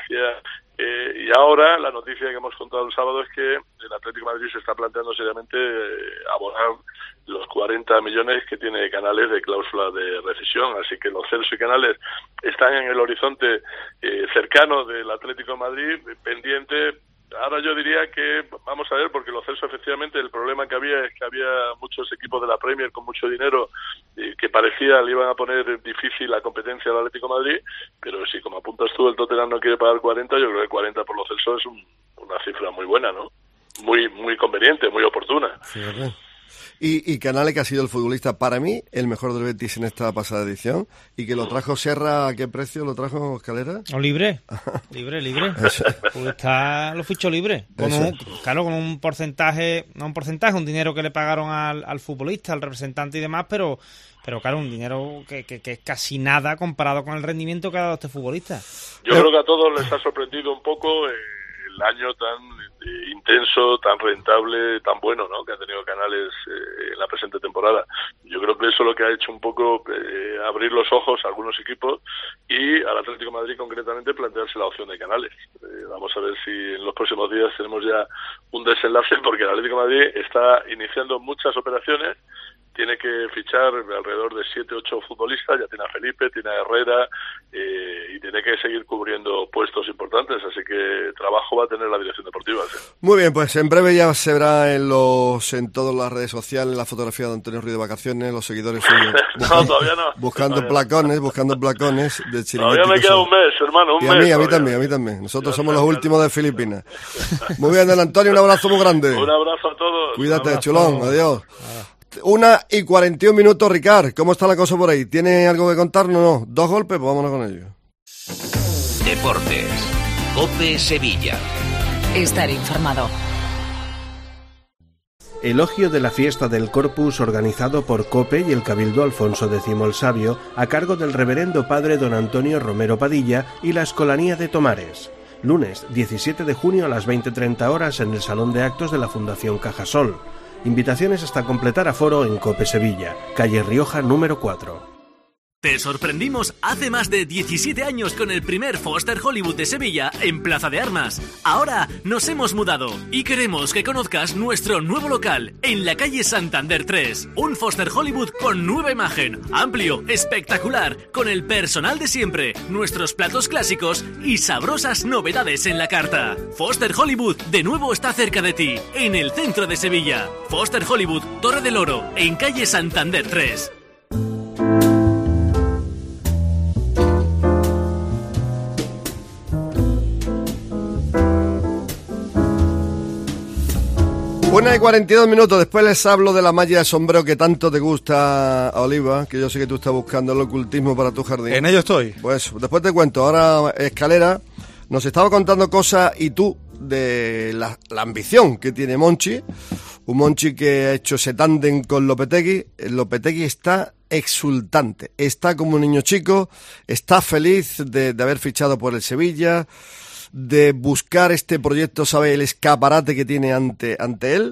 y ahora la noticia que hemos contado el sábado es que el Atlético de Madrid se está planteando seriamente abonar los 40 millones que tiene Canales de cláusula de rescisión, así que Lo Celso y Canales están en el horizonte cercano del Atlético de Madrid, pendiente Ahora yo diría que, vamos a ver, porque los Celso efectivamente el problema que había es que había muchos equipos de la Premier con mucho dinero que parecía le iban a poner difícil la competencia del Atlético de Madrid, pero si como apuntas tú el Tottenham no quiere pagar 40, yo creo que 40 por los Celso es una cifra muy buena, ¿no? Muy conveniente, muy oportuna. Sí, ¿verdad? Y Canales, que ha sido el futbolista para mí el mejor del Betis en esta pasada edición, y que lo trajo Serra, ¿a qué precio lo trajo Escalera? O libre. Pues lo fichó libre. Con un porcentaje, no un porcentaje, un dinero que le pagaron al futbolista, al representante y demás, pero claro, un dinero que es casi nada comparado con el rendimiento que ha dado este futbolista. Yo creo que a todos les ha sorprendido un poco el año tan intenso, tan rentable, tan bueno, ¿no?, que ha tenido Canales en la presente temporada. Yo creo que eso es lo que ha hecho un poco abrir los ojos a algunos equipos y al Atlético de Madrid concretamente plantearse la opción de Canales. Vamos a ver si en los próximos días tenemos ya un desenlace, porque el Atlético de Madrid está iniciando muchas operaciones. Tiene que fichar alrededor de 7-8 futbolistas, ya tiene a Felipe, tiene a Herrera, y tiene que seguir cubriendo puestos importantes, así que trabajo va a tener la dirección deportiva. ¿Sí? Muy bien, pues en breve ya se verá en todas las redes sociales la fotografía de Antonio Ruiz de vacaciones, los seguidores suyos todavía no. buscando placones del chiringuito. Todavía me queda un mes, hermano, a mí también. Nosotros somos los últimos de Filipinas. Muy bien, don Antonio, un abrazo muy grande. Un abrazo a todos. Cuídate, chulón, adiós. 1:41, Ricard. ¿Cómo está la cosa por ahí? ¿Tiene algo que contarnos? No. 2 golpes, pues vámonos con ellos. Deportes. COPE Sevilla. Estar informado. Elogio de la fiesta del Corpus organizado por COPE y el Cabildo Alfonso X el Sabio a cargo del reverendo padre don Antonio Romero Padilla y la Escolanía de Tomares. Lunes 17 de junio a las 20:30 horas en el Salón de Actos de la Fundación Cajasol. Invitaciones hasta completar aforo en COPE Sevilla, calle Rioja número 4. Te sorprendimos hace más de 17 años con el primer Foster Hollywood de Sevilla en Plaza de Armas. Ahora nos hemos mudado y queremos que conozcas nuestro nuevo local en la calle Santander 3. Un Foster Hollywood con nueva imagen, amplio, espectacular, con el personal de siempre, nuestros platos clásicos y sabrosas novedades en la carta. Foster Hollywood de nuevo está cerca de ti, en el centro de Sevilla. Foster Hollywood, Torre del Oro, en calle Santander 3. Una y 42 minutos, después les hablo de la malla de sombrero que tanto te gusta, Oliva, que yo sé que tú estás buscando el ocultismo para tu jardín. En ello estoy. Pues después te cuento. Ahora Escalera nos estaba contando cosas y tú de la ambición que tiene Monchi, un Monchi que ha hecho ese tándem con Lopetegui. Lopetegui está exultante, está como un niño chico, está feliz de haber fichado por el Sevilla, de buscar este proyecto, sabe el escaparate que tiene ante él,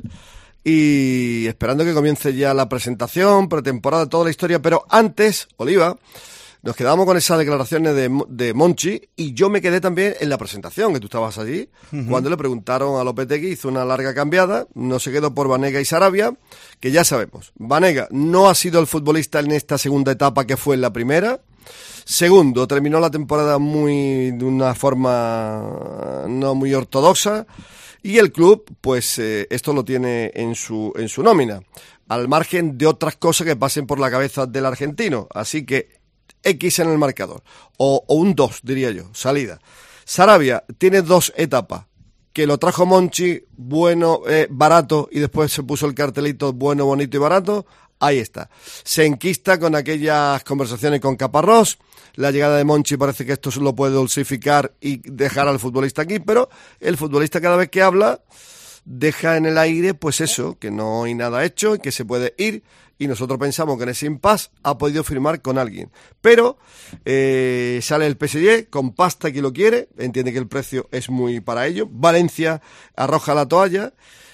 y esperando que comience ya la presentación, pretemporada, toda la historia. Pero antes, Oliva, nos quedamos con esas declaraciones de Monchi, y yo me quedé también en la presentación, que tú estabas allí, cuando le preguntaron a Lopetegui, hizo una larga cambiada, no se quedó por Banega y Sarabia, que ya sabemos, Banega no ha sido el futbolista en esta segunda etapa que fue en la primera. Segundo, terminó la temporada de una forma no muy ortodoxa, y el club, pues esto lo tiene en su nómina, al margen de otras cosas que pasen por la cabeza del argentino. Así que X en el marcador, o un 2, diría yo, salida. Sarabia tiene 2 etapas, que lo trajo Monchi, bueno, barato, y después se puso el cartelito bueno, bonito y barato. Ahí está. Se enquista con aquellas conversaciones con Caparrós. La llegada de Monchi parece que esto se lo puede dulcificar y dejar al futbolista aquí, pero el futbolista cada vez que habla deja en el aire, pues eso, que no hay nada hecho, que se puede ir, y nosotros pensamos que en ese impasse ha podido firmar con alguien. Pero sale el PSG con pasta que lo quiere, entiende que el precio es muy para ello. Valencia arroja la toalla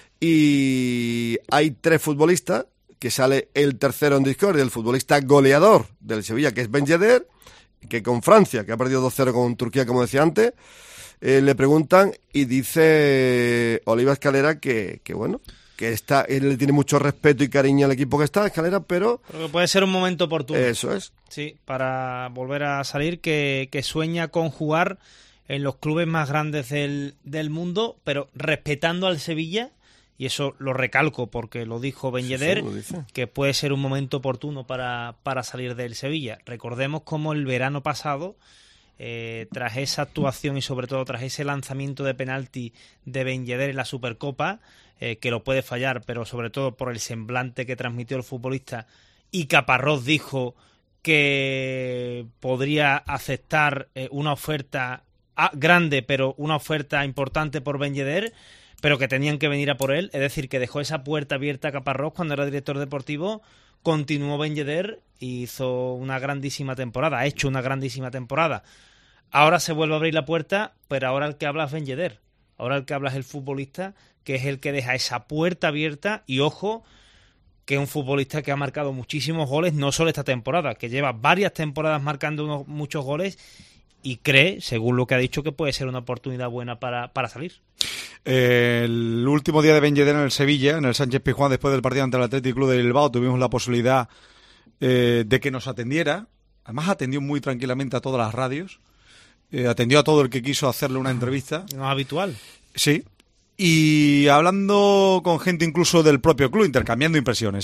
y hay 3 futbolistas, que sale el tercero en discordia, el futbolista goleador del Sevilla, que es Ben Yedder, que con Francia, que ha perdido 2-0 con Turquía, como decía antes, le preguntan y dice Oliva Escalera que bueno, que él le tiene mucho respeto y cariño al equipo que está, Escalera, pero que puede ser un momento oportuno. Eso es. Sí, para volver a salir, que sueña con jugar en los clubes más grandes del mundo, pero respetando al Sevilla, y eso lo recalco porque lo dijo Ben Yedder, que puede ser un momento oportuno para salir del Sevilla. Recordemos cómo el verano pasado, tras esa actuación y sobre todo tras ese lanzamiento de penalti de Ben Yedder en la Supercopa, que lo puede fallar, pero sobre todo por el semblante que transmitió el futbolista, y Caparrós dijo que podría aceptar una oferta grande, pero una oferta importante por Ben Yedder, pero que tenían que venir a por él. Es decir, que dejó esa puerta abierta a Caparrós cuando era director deportivo. Continuó Ben Yedder y hizo una grandísima temporada, ha hecho una grandísima temporada. Ahora se vuelve a abrir la puerta, pero ahora el que habla es Ben Yedder. Ahora el que habla es el futbolista, que es el que deja esa puerta abierta. Y ojo, que es un futbolista que ha marcado muchísimos goles, no solo esta temporada, que lleva varias temporadas marcando muchos goles, y cree, según lo que ha dicho, que puede ser una oportunidad buena para salir. El último día de Ben Yedder en el Sevilla, en el Sánchez Pizjuán, después del partido ante el Athletic Club de Bilbao, tuvimos la posibilidad de que nos atendiera. Además atendió muy tranquilamente a todas las radios, atendió a todo el que quiso hacerle una entrevista. No es habitual. Sí. Y hablando con gente incluso del propio club, intercambiando impresiones,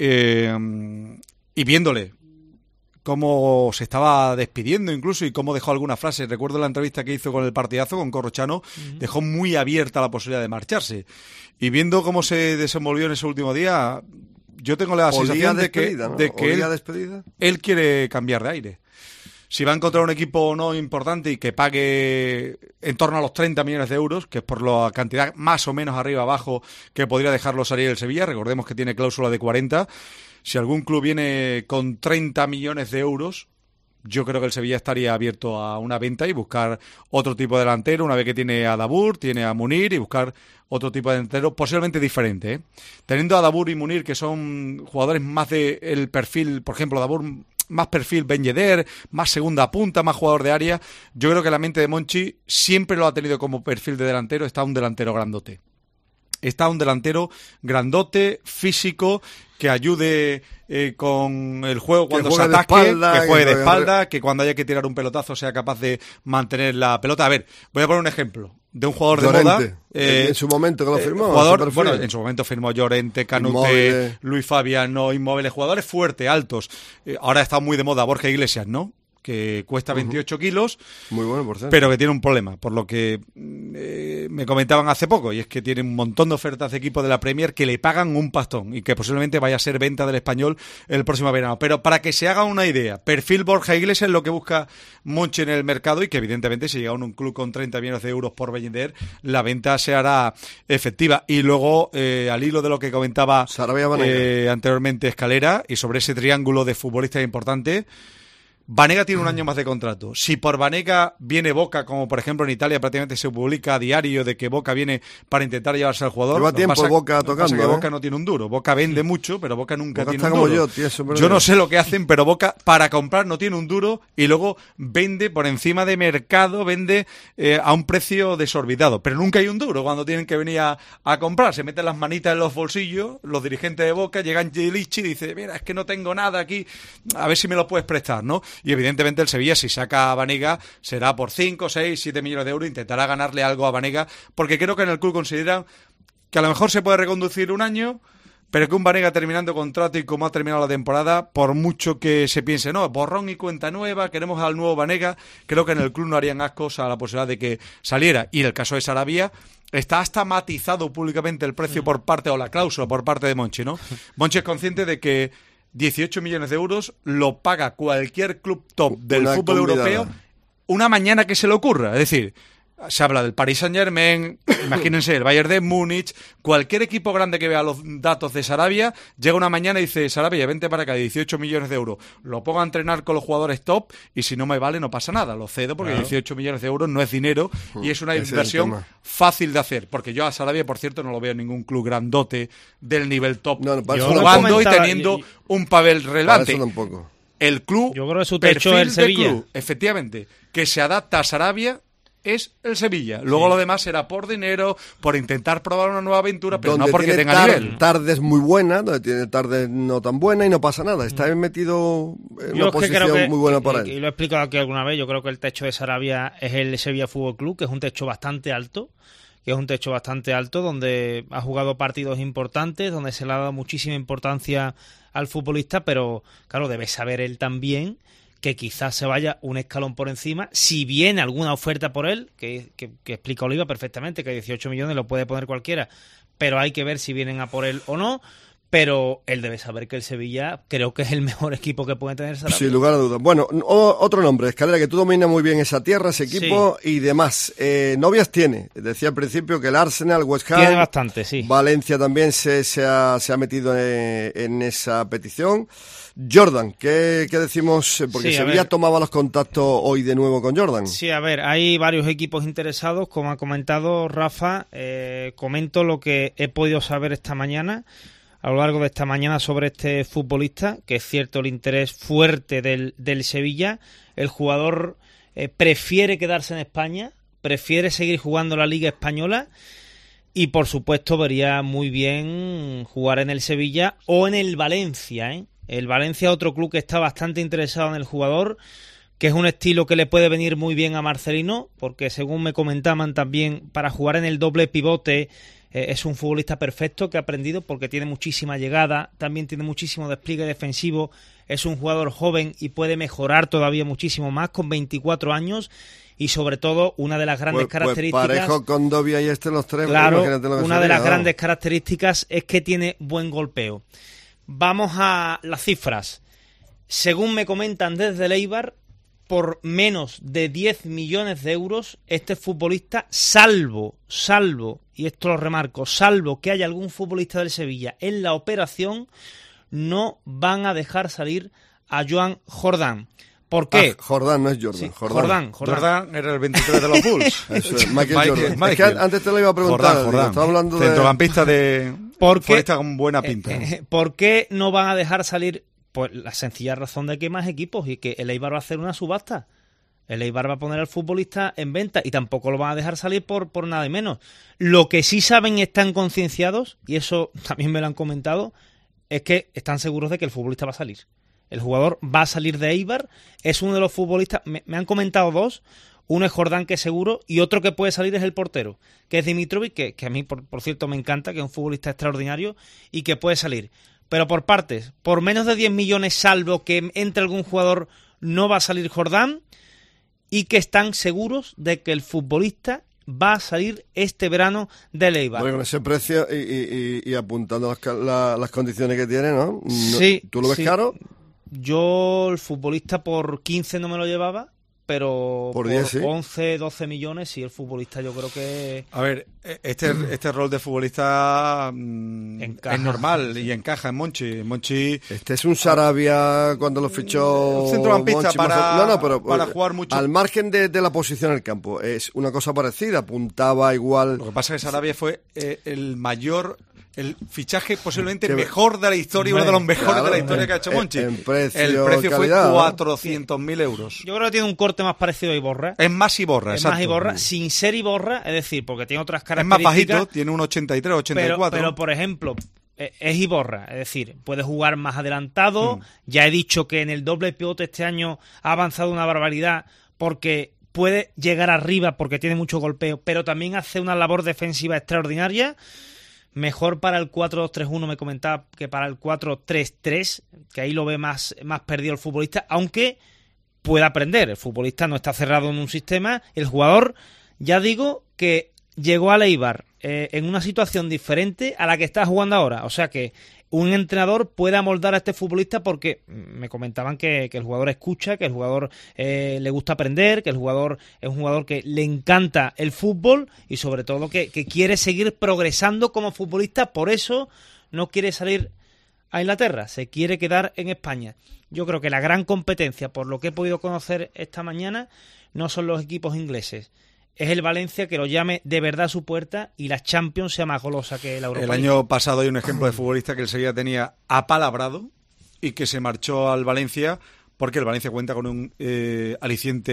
y viéndole cómo se estaba despidiendo incluso y cómo dejó alguna frase. Recuerdo la entrevista que hizo con el partidazo, con Corrochano, dejó muy abierta la posibilidad de marcharse. Y viendo cómo se desenvolvió en ese último día, yo tengo la sensación de que, ¿no? él quiere cambiar de aire. Si va a encontrar un equipo no importante y que pague en torno a los 30 millones de euros, que es por la cantidad más o menos arriba abajo que podría dejarlo salir el Sevilla, recordemos que tiene cláusula de 40. Si algún club viene con 30 millones de euros, yo creo que el Sevilla estaría abierto a una venta y buscar otro tipo de delantero, una vez que tiene a Dabur, tiene a Munir, y buscar otro tipo de delantero posiblemente diferente, ¿eh? Teniendo a Dabur y Munir, que son jugadores más del perfil, por ejemplo, Dabur más perfil Ben Yedder, más segunda punta, más jugador de área, yo creo que la mente de Monchi siempre lo ha tenido como perfil de delantero, está un delantero grandote. Está un delantero grandote, físico, que ayude con el juego cuando se ataque, que juegue de espalda, que cuando haya que tirar un pelotazo sea capaz de mantener la pelota. A ver, voy a poner un ejemplo de un jugador de moda. En su momento que lo firmó. Bueno, en su momento firmó Llorente, Canute, Luis Fabiano, Inmóviles, jugadores fuertes, altos. Ahora está muy de moda Borja Iglesias, ¿no? Que cuesta 28 kilos, muy bueno por ser, pero que tiene un problema, por lo que me comentaban hace poco, y es que tiene un montón de ofertas de equipo de la Premier que le pagan un pastón y que posiblemente vaya a ser venta del Español el próximo verano. Pero para que se haga una idea, perfil Borja Iglesias es lo que busca Monchi en el mercado, y que evidentemente si llega a un club con 30 millones de euros por vender, la venta se hará efectiva. Y luego, al hilo de lo que comentaba anteriormente Escalera, y sobre ese triángulo de futbolistas importantes, Banega tiene un año más de contrato. Si por Banega viene Boca, como por ejemplo en Italia prácticamente se publica a diario de que Boca viene para intentar llevarse al jugador. Lleva tiempo Boca tocando. Que Boca no tiene un duro. Boca vende mucho, pero Boca nunca tiene un duro. Yo no sé lo que hacen, pero Boca para comprar no tiene un duro y luego vende por encima de mercado, vende a un precio desorbitado. Pero nunca hay un duro cuando tienen que venir a comprar. Se meten las manitas en los bolsillos, los dirigentes de Boca, llegan Gilichi y dice, mira, es que no tengo nada aquí, a ver si me lo puedes prestar, ¿no? Y evidentemente el Sevilla, si saca a Banega, será por 5, 6, 7 millones de euros, intentará ganarle algo a Banega, porque creo que en el club consideran que a lo mejor se puede reconducir un año, pero que un Banega terminando contrato y como ha terminado la temporada, por mucho que se piense, no, borrón y cuenta nueva, queremos al nuevo Banega, creo que en el club no harían ascos a la posibilidad de que saliera. Y en el caso de Sarabia, está hasta matizado públicamente el precio por parte, o la cláusula por parte de Monchi, ¿no? Monchi es consciente de que 18 millones de euros lo paga cualquier club top del fútbol europeo una mañana que se le ocurra. Es decir, se habla del Paris Saint-Germain, imagínense, el Bayern de Múnich, cualquier equipo grande que vea los datos de Sarabia, llega una mañana y dice, Sarabia, vente para acá, 18 millones de euros, lo pongo a entrenar con los jugadores top y si no me vale no pasa nada, lo cedo porque 18 millones de euros no es dinero y es una inversión fácil de hacer, porque yo a Sarabia, por cierto, no lo veo en ningún club grandote del nivel top, jugando y teniendo un papel relevante. Tampoco. El club, yo creo que su techo es el Sevilla. Club, efectivamente, que se adapta a Sarabia, es el Sevilla. Luego lo demás será por dinero, por intentar probar una nueva aventura, pero donde no porque tiene tenga nivel. tardes muy buenas, donde tiene tardes no tan buenas y no pasa nada. Está metido en una posición muy buena para él. Y lo he explicado aquí alguna vez, yo creo que el techo de Sarabia es el Sevilla Fútbol Club, que es un techo bastante alto, donde ha jugado partidos importantes, donde se le ha dado muchísima importancia al futbolista, pero claro, debe saber él también que quizás se vaya un escalón por encima, si viene alguna oferta por él, que explica Oliva perfectamente, que 18 millones lo puede poner cualquiera, pero hay que ver si vienen a por él o no. Pero él debe saber que el Sevilla creo que es el mejor equipo que puede tener Sarabia. Sin lugar a dudas. Bueno, otro nombre, Escalera, que tú dominas muy bien esa tierra, ese equipo y demás. Novias tiene. Decía al principio que el Arsenal, West Ham... Tiene bastante, sí. Valencia también se ha metido en esa petición. Jordan, ¿qué decimos? Porque Sevilla tomaba los contactos hoy de nuevo con Jordan. Sí, a ver, hay varios equipos interesados, como ha comentado Rafa. Comento lo que he podido saber esta mañana, a lo largo de esta mañana, sobre este futbolista, que es cierto el interés fuerte del Sevilla. El jugador prefiere quedarse en España, prefiere seguir jugando la Liga Española y, por supuesto, vería muy bien jugar en el Sevilla o en el Valencia, ¿eh? El Valencia, otro club que está bastante interesado en el jugador, que es un estilo que le puede venir muy bien a Marcelino, porque según me comentaban también, para jugar en el doble pivote es un futbolista perfecto, que ha aprendido porque tiene muchísima llegada, también tiene muchísimo despliegue defensivo, es un jugador joven y puede mejorar todavía muchísimo más con 24 años y sobre todo una de las grandes características... parejo con Dobia y los tres. Claro, una de las grandes características es que tiene buen golpeo. Vamos a las cifras. Según me comentan desde el Eibar, por menos de 10 millones de euros, este futbolista, salvo, y esto lo remarco, salvo que haya algún futbolista del Sevilla en la operación, no van a dejar salir a Joan Jordán. ¿Por qué? Jordán, no es Jordan. Sí, Jordán era el 23 de los Bulls. Eso es, Michael Jordan. Es que antes te lo iba a preguntar. Jordán. Estaba hablando de... Centrocampista de... futbolista con buena pinta. ¿Por qué no van a dejar salir? Pues la sencilla razón de que hay más equipos y que el Eibar va a hacer una subasta. El Eibar va a poner al futbolista en venta y tampoco lo van a dejar salir por nada y menos. Lo que sí saben y están concienciados, y eso también me lo han comentado, es que están seguros de que el futbolista va a salir. El jugador va a salir de Eibar, es uno de los futbolistas, me han comentado dos, uno es Jordán, que es seguro, y otro que puede salir es el portero, que es Dimitrovic, que a mí, por cierto, me encanta, que es un futbolista extraordinario y que puede salir. Pero por partes, por menos de 10 millones, salvo que entre algún jugador, no va a salir Jordán, y que están seguros de que el futbolista va a salir este verano del Eibar. Bueno, con ese precio y apuntando las condiciones que tiene, ¿no? Sí. ¿Tú lo ves caro? Yo el futbolista por 15 no me lo llevaba, pero por 10, 11, 12 millones, sí, el futbolista yo creo que... A ver, este rol de futbolista es normal y encaja en Monchi. Este es un Sarabia cuando lo fichó... Un centrocampista Monchi, para jugar mucho. Al margen de la posición en el campo, es una cosa parecida, apuntaba igual... Lo que pasa es que Sarabia fue el fichaje posiblemente mejor de la historia, uno de los mejores de la historia que ha hecho Monchi. El precio fue 400.000 euros. Yo creo que tiene un corte más parecido a Iborra. Es más Iborra, exacto. Es más Iborra, sin ser Iborra, es decir, porque tiene otras características. Es más bajito, tiene un 83, 84. Pero por ejemplo, es Iborra, es decir, puede jugar más adelantado. Ya he dicho que en el doble pivote este año ha avanzado una barbaridad porque puede llegar arriba porque tiene mucho golpeo, pero también hace una labor defensiva extraordinaria. Mejor para el 4-2-3-1 me comentaba que para el 4-3-3, que ahí lo ve más perdido el futbolista, aunque puede aprender. El futbolista no está cerrado en un sistema. El jugador, ya digo, que llegó al Eibar en una situación diferente a la que está jugando ahora. O sea que un entrenador puede amoldar a este futbolista porque me comentaban que el jugador escucha, que el jugador le gusta aprender, que el jugador es un jugador que le encanta el fútbol y sobre todo que quiere seguir progresando como futbolista. Por eso no quiere salir a Inglaterra, se quiere quedar en España. Yo creo que la gran competencia, por lo que he podido conocer esta mañana, no son los equipos ingleses. Es el Valencia que lo llame de verdad a su puerta y la Champions sea más golosa que la Europa. El año pasado hay un ejemplo de futbolista que el Sevilla tenía apalabrado y que se marchó al Valencia porque el Valencia cuenta con un aliciente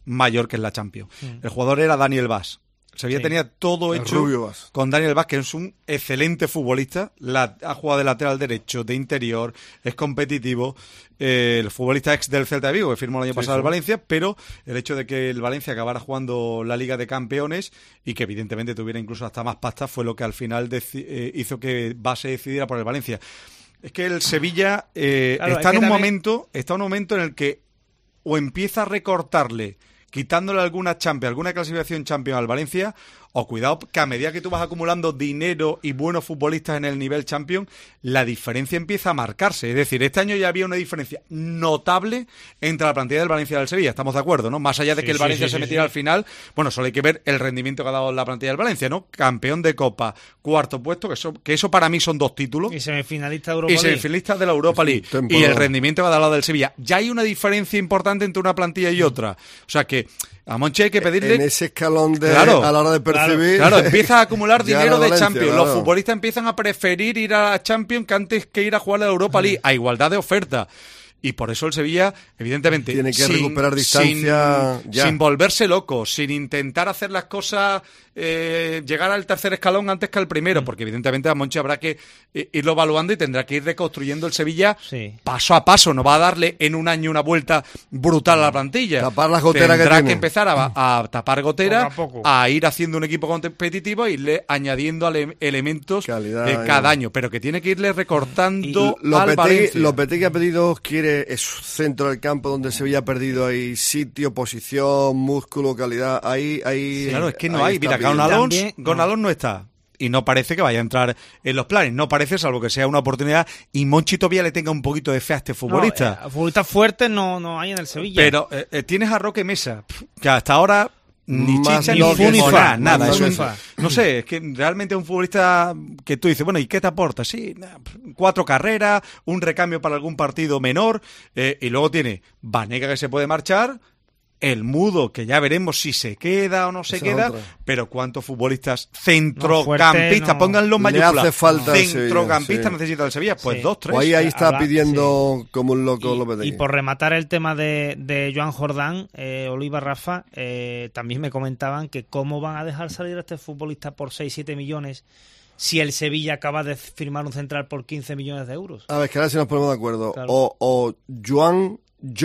mayor que en la Champions. El jugador era Daniel Vaz. Sevilla tenía todo hecho con Daniel Vaz, que es un excelente futbolista, ha jugado de lateral derecho, de interior, es competitivo, el futbolista ex del Celta de Vigo, que firmó el año pasado el Valencia, pero el hecho de que el Valencia acabara jugando la Liga de Campeones y que evidentemente tuviera incluso hasta más pasta fue lo que al final hizo que Vaz se decidiera por el Valencia. Es que el Sevilla está en un momento en el que o empieza a recortarle, quitándole alguna Champions, alguna clasificación Champions al Valencia, o cuidado que a medida que tú vas acumulando dinero y buenos futbolistas en el nivel Champions, la diferencia empieza a marcarse. Es decir, este año ya había una diferencia notable entre la plantilla del Valencia y del Sevilla, estamos de acuerdo, ¿no? Más allá de que el Valencia se metiera al final, bueno, solo hay que ver el rendimiento que ha dado la plantilla del Valencia, ¿no? Campeón de Copa, cuarto puesto, que eso para mí son 2 títulos. Y semifinalista de Europa League. Y semifinalista de la Europa League. Y el rendimiento que ha dado la del Sevilla. Ya hay una diferencia importante entre una plantilla y otra. O sea que a Monchi hay que pedirle... En ese escalón a la hora de percibir... Claro, empieza a acumular dinero de Champions. Los futbolistas empiezan a preferir ir a la Champions que antes que ir a jugar a la Europa League, a igualdad de oferta. Y por eso el Sevilla, evidentemente, tiene que recuperar distancia sin volverse loco, sin intentar hacer las cosas, llegar al tercer escalón antes que al primero, porque evidentemente a Monchi habrá que irlo evaluando y tendrá que ir reconstruyendo el Sevilla paso a paso. No va a darle en un año una vuelta brutal a la plantilla. Tapar las goteras tendrá que empezar a tapar goteras, a ir haciendo un equipo competitivo e irle añadiendo elementos cada año, pero que tiene que irle recortando al Valencia. Lopetegui ha pedido, quiere es centro del campo donde Sevilla ha perdido ahí sitio, posición, músculo, calidad. Ahí claro, es que no hay. Mira, Gonalón no está. Y no parece que vaya a entrar en los planes. No parece, salvo que sea una oportunidad. Y Monchi todavía le tenga un poquito de fe a este futbolista. Futbolistas fuertes no hay en el Sevilla. Pero tienes a Roque Mesa, que hasta ahora ni chicha, ni fu, ni fa, nada. No sé, es que realmente es un futbolista que tú dices, bueno, ¿y qué te aporta? Sí, 4 carreras, un recambio para algún partido menor, y luego tiene Banega, que se puede marchar, el Mudo, que ya veremos si se queda o no se queda, pero ¿cuántos futbolistas centrocampistas, pónganlo en mayúsculas, centrocampistas necesita el Sevilla? Pues 2, 3. Ahí está pidiendo como un loco Lopetegui. Y por rematar el tema de Joan Jordán, Oliva, Rafa, también me comentaban que cómo van a dejar salir a este futbolista por 6-7 millones si el Sevilla acaba de firmar un central por 15 millones de euros. A ver, que ahora si nos ponemos de acuerdo. Claro. O Joan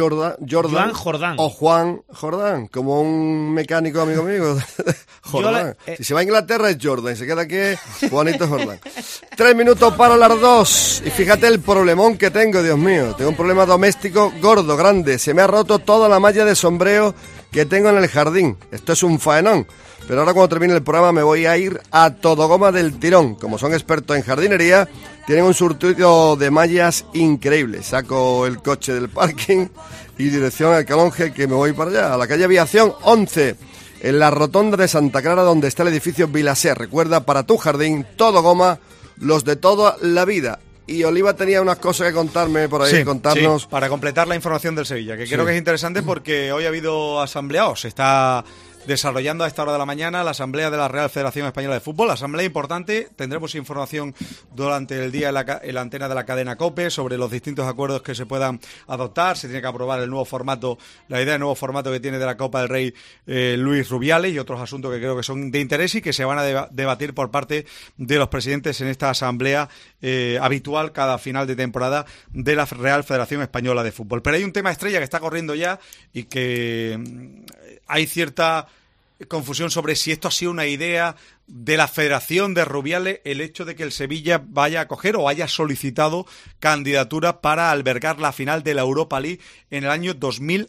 Jordán o Juan Jordán, como un mecánico amigo mío. Jordán. Si se va a Inglaterra es Jordan, se queda aquí Juanito Jordán. 3 minutos para las 2. Y fíjate el problemón que tengo, Dios mío. Tengo un problema doméstico gordo, grande. Se me ha roto toda la malla de sombrero que tengo en el jardín. Esto es un faenón. Pero ahora cuando termine el programa me voy a ir a Todo Goma del tirón. Como son expertos en jardinería, tienen un surtido de mallas increíble. Saco el coche del parking y dirección al Calonge, que me voy para allá, a la calle Aviación 11, en la rotonda de Santa Clara, donde está el edificio Vilaser. Recuerda, para tu jardín, Todo Goma, los de toda la vida. Y Oliva tenía unas cosas que contarme por ahí, contarnos. Sí, para completar la información del Sevilla, que creo que es interesante porque hoy ha habido asamblea, se está desarrollando a esta hora de la mañana la asamblea de la Real Federación Española de Fútbol. Asamblea importante, tendremos información durante el día en la antena de la cadena COPE sobre los distintos acuerdos que se puedan adoptar. Se tiene que aprobar el nuevo formato, la idea del nuevo formato que tiene de la Copa del Rey Luis Rubiales, y otros asuntos que creo que son de interés y que se van a debatir por parte de los presidentes en esta asamblea habitual cada final de temporada de la Real Federación Española de Fútbol. Pero hay un tema estrella que está corriendo ya y que hay cierta confusión sobre si esto ha sido una idea de la Federación de Rubiales, el hecho de que el Sevilla vaya a acoger o haya solicitado candidatura para albergar la final de la Europa League en el año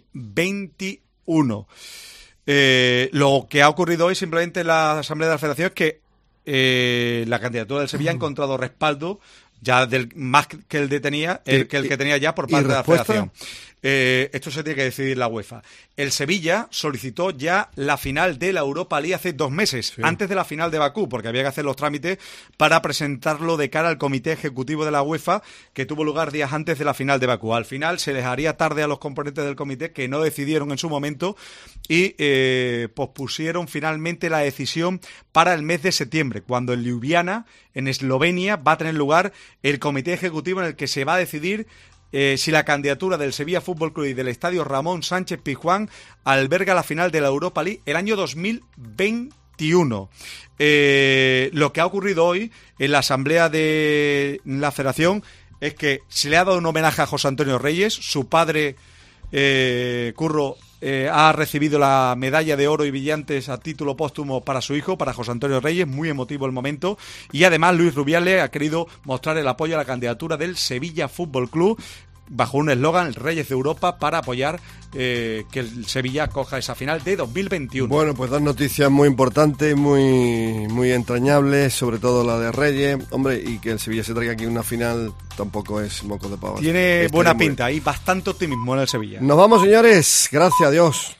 2021. Lo que ha ocurrido hoy simplemente en la Asamblea de la Federación es que la candidatura del Sevilla ha encontrado respaldo ya más que el que tenía ya por parte de la Federación. Esto se tiene que decidir la UEFA. El Sevilla solicitó ya la final de la Europa League hace 2 meses, antes de la final de Bakú, porque había que hacer los trámites para presentarlo de cara al Comité Ejecutivo de la UEFA, que tuvo lugar días antes de la final de Bakú. Al final se les haría tarde a los componentes del comité, que no decidieron en su momento, y pospusieron finalmente la decisión para el mes de septiembre, cuando en Ljubljana, en Eslovenia, va a tener lugar el Comité Ejecutivo en el que se va a decidir si la candidatura del Sevilla Fútbol Club y del Estadio Ramón Sánchez Pizjuán alberga la final de la Europa League el año 2021. Lo que ha ocurrido hoy en la asamblea de la federación es que se le ha dado un homenaje a José Antonio Reyes. Su padre, Curro, ha recibido la medalla de oro y brillantes a título póstumo para su hijo, para José Antonio Reyes, muy emotivo el momento, y además Luis Rubiales ha querido mostrar el apoyo a la candidatura del Sevilla Fútbol Club bajo un eslogan, Reyes de Europa, para apoyar que el Sevilla coja esa final de 2021. Bueno, pues dos noticias muy importantes, muy entrañables, sobre todo la de Reyes. Hombre, y que el Sevilla se traiga aquí una final tampoco es moco de pavo. Tiene buena pinta, hay bastante optimismo en el Sevilla. Nos vamos, señores. Gracias a Dios.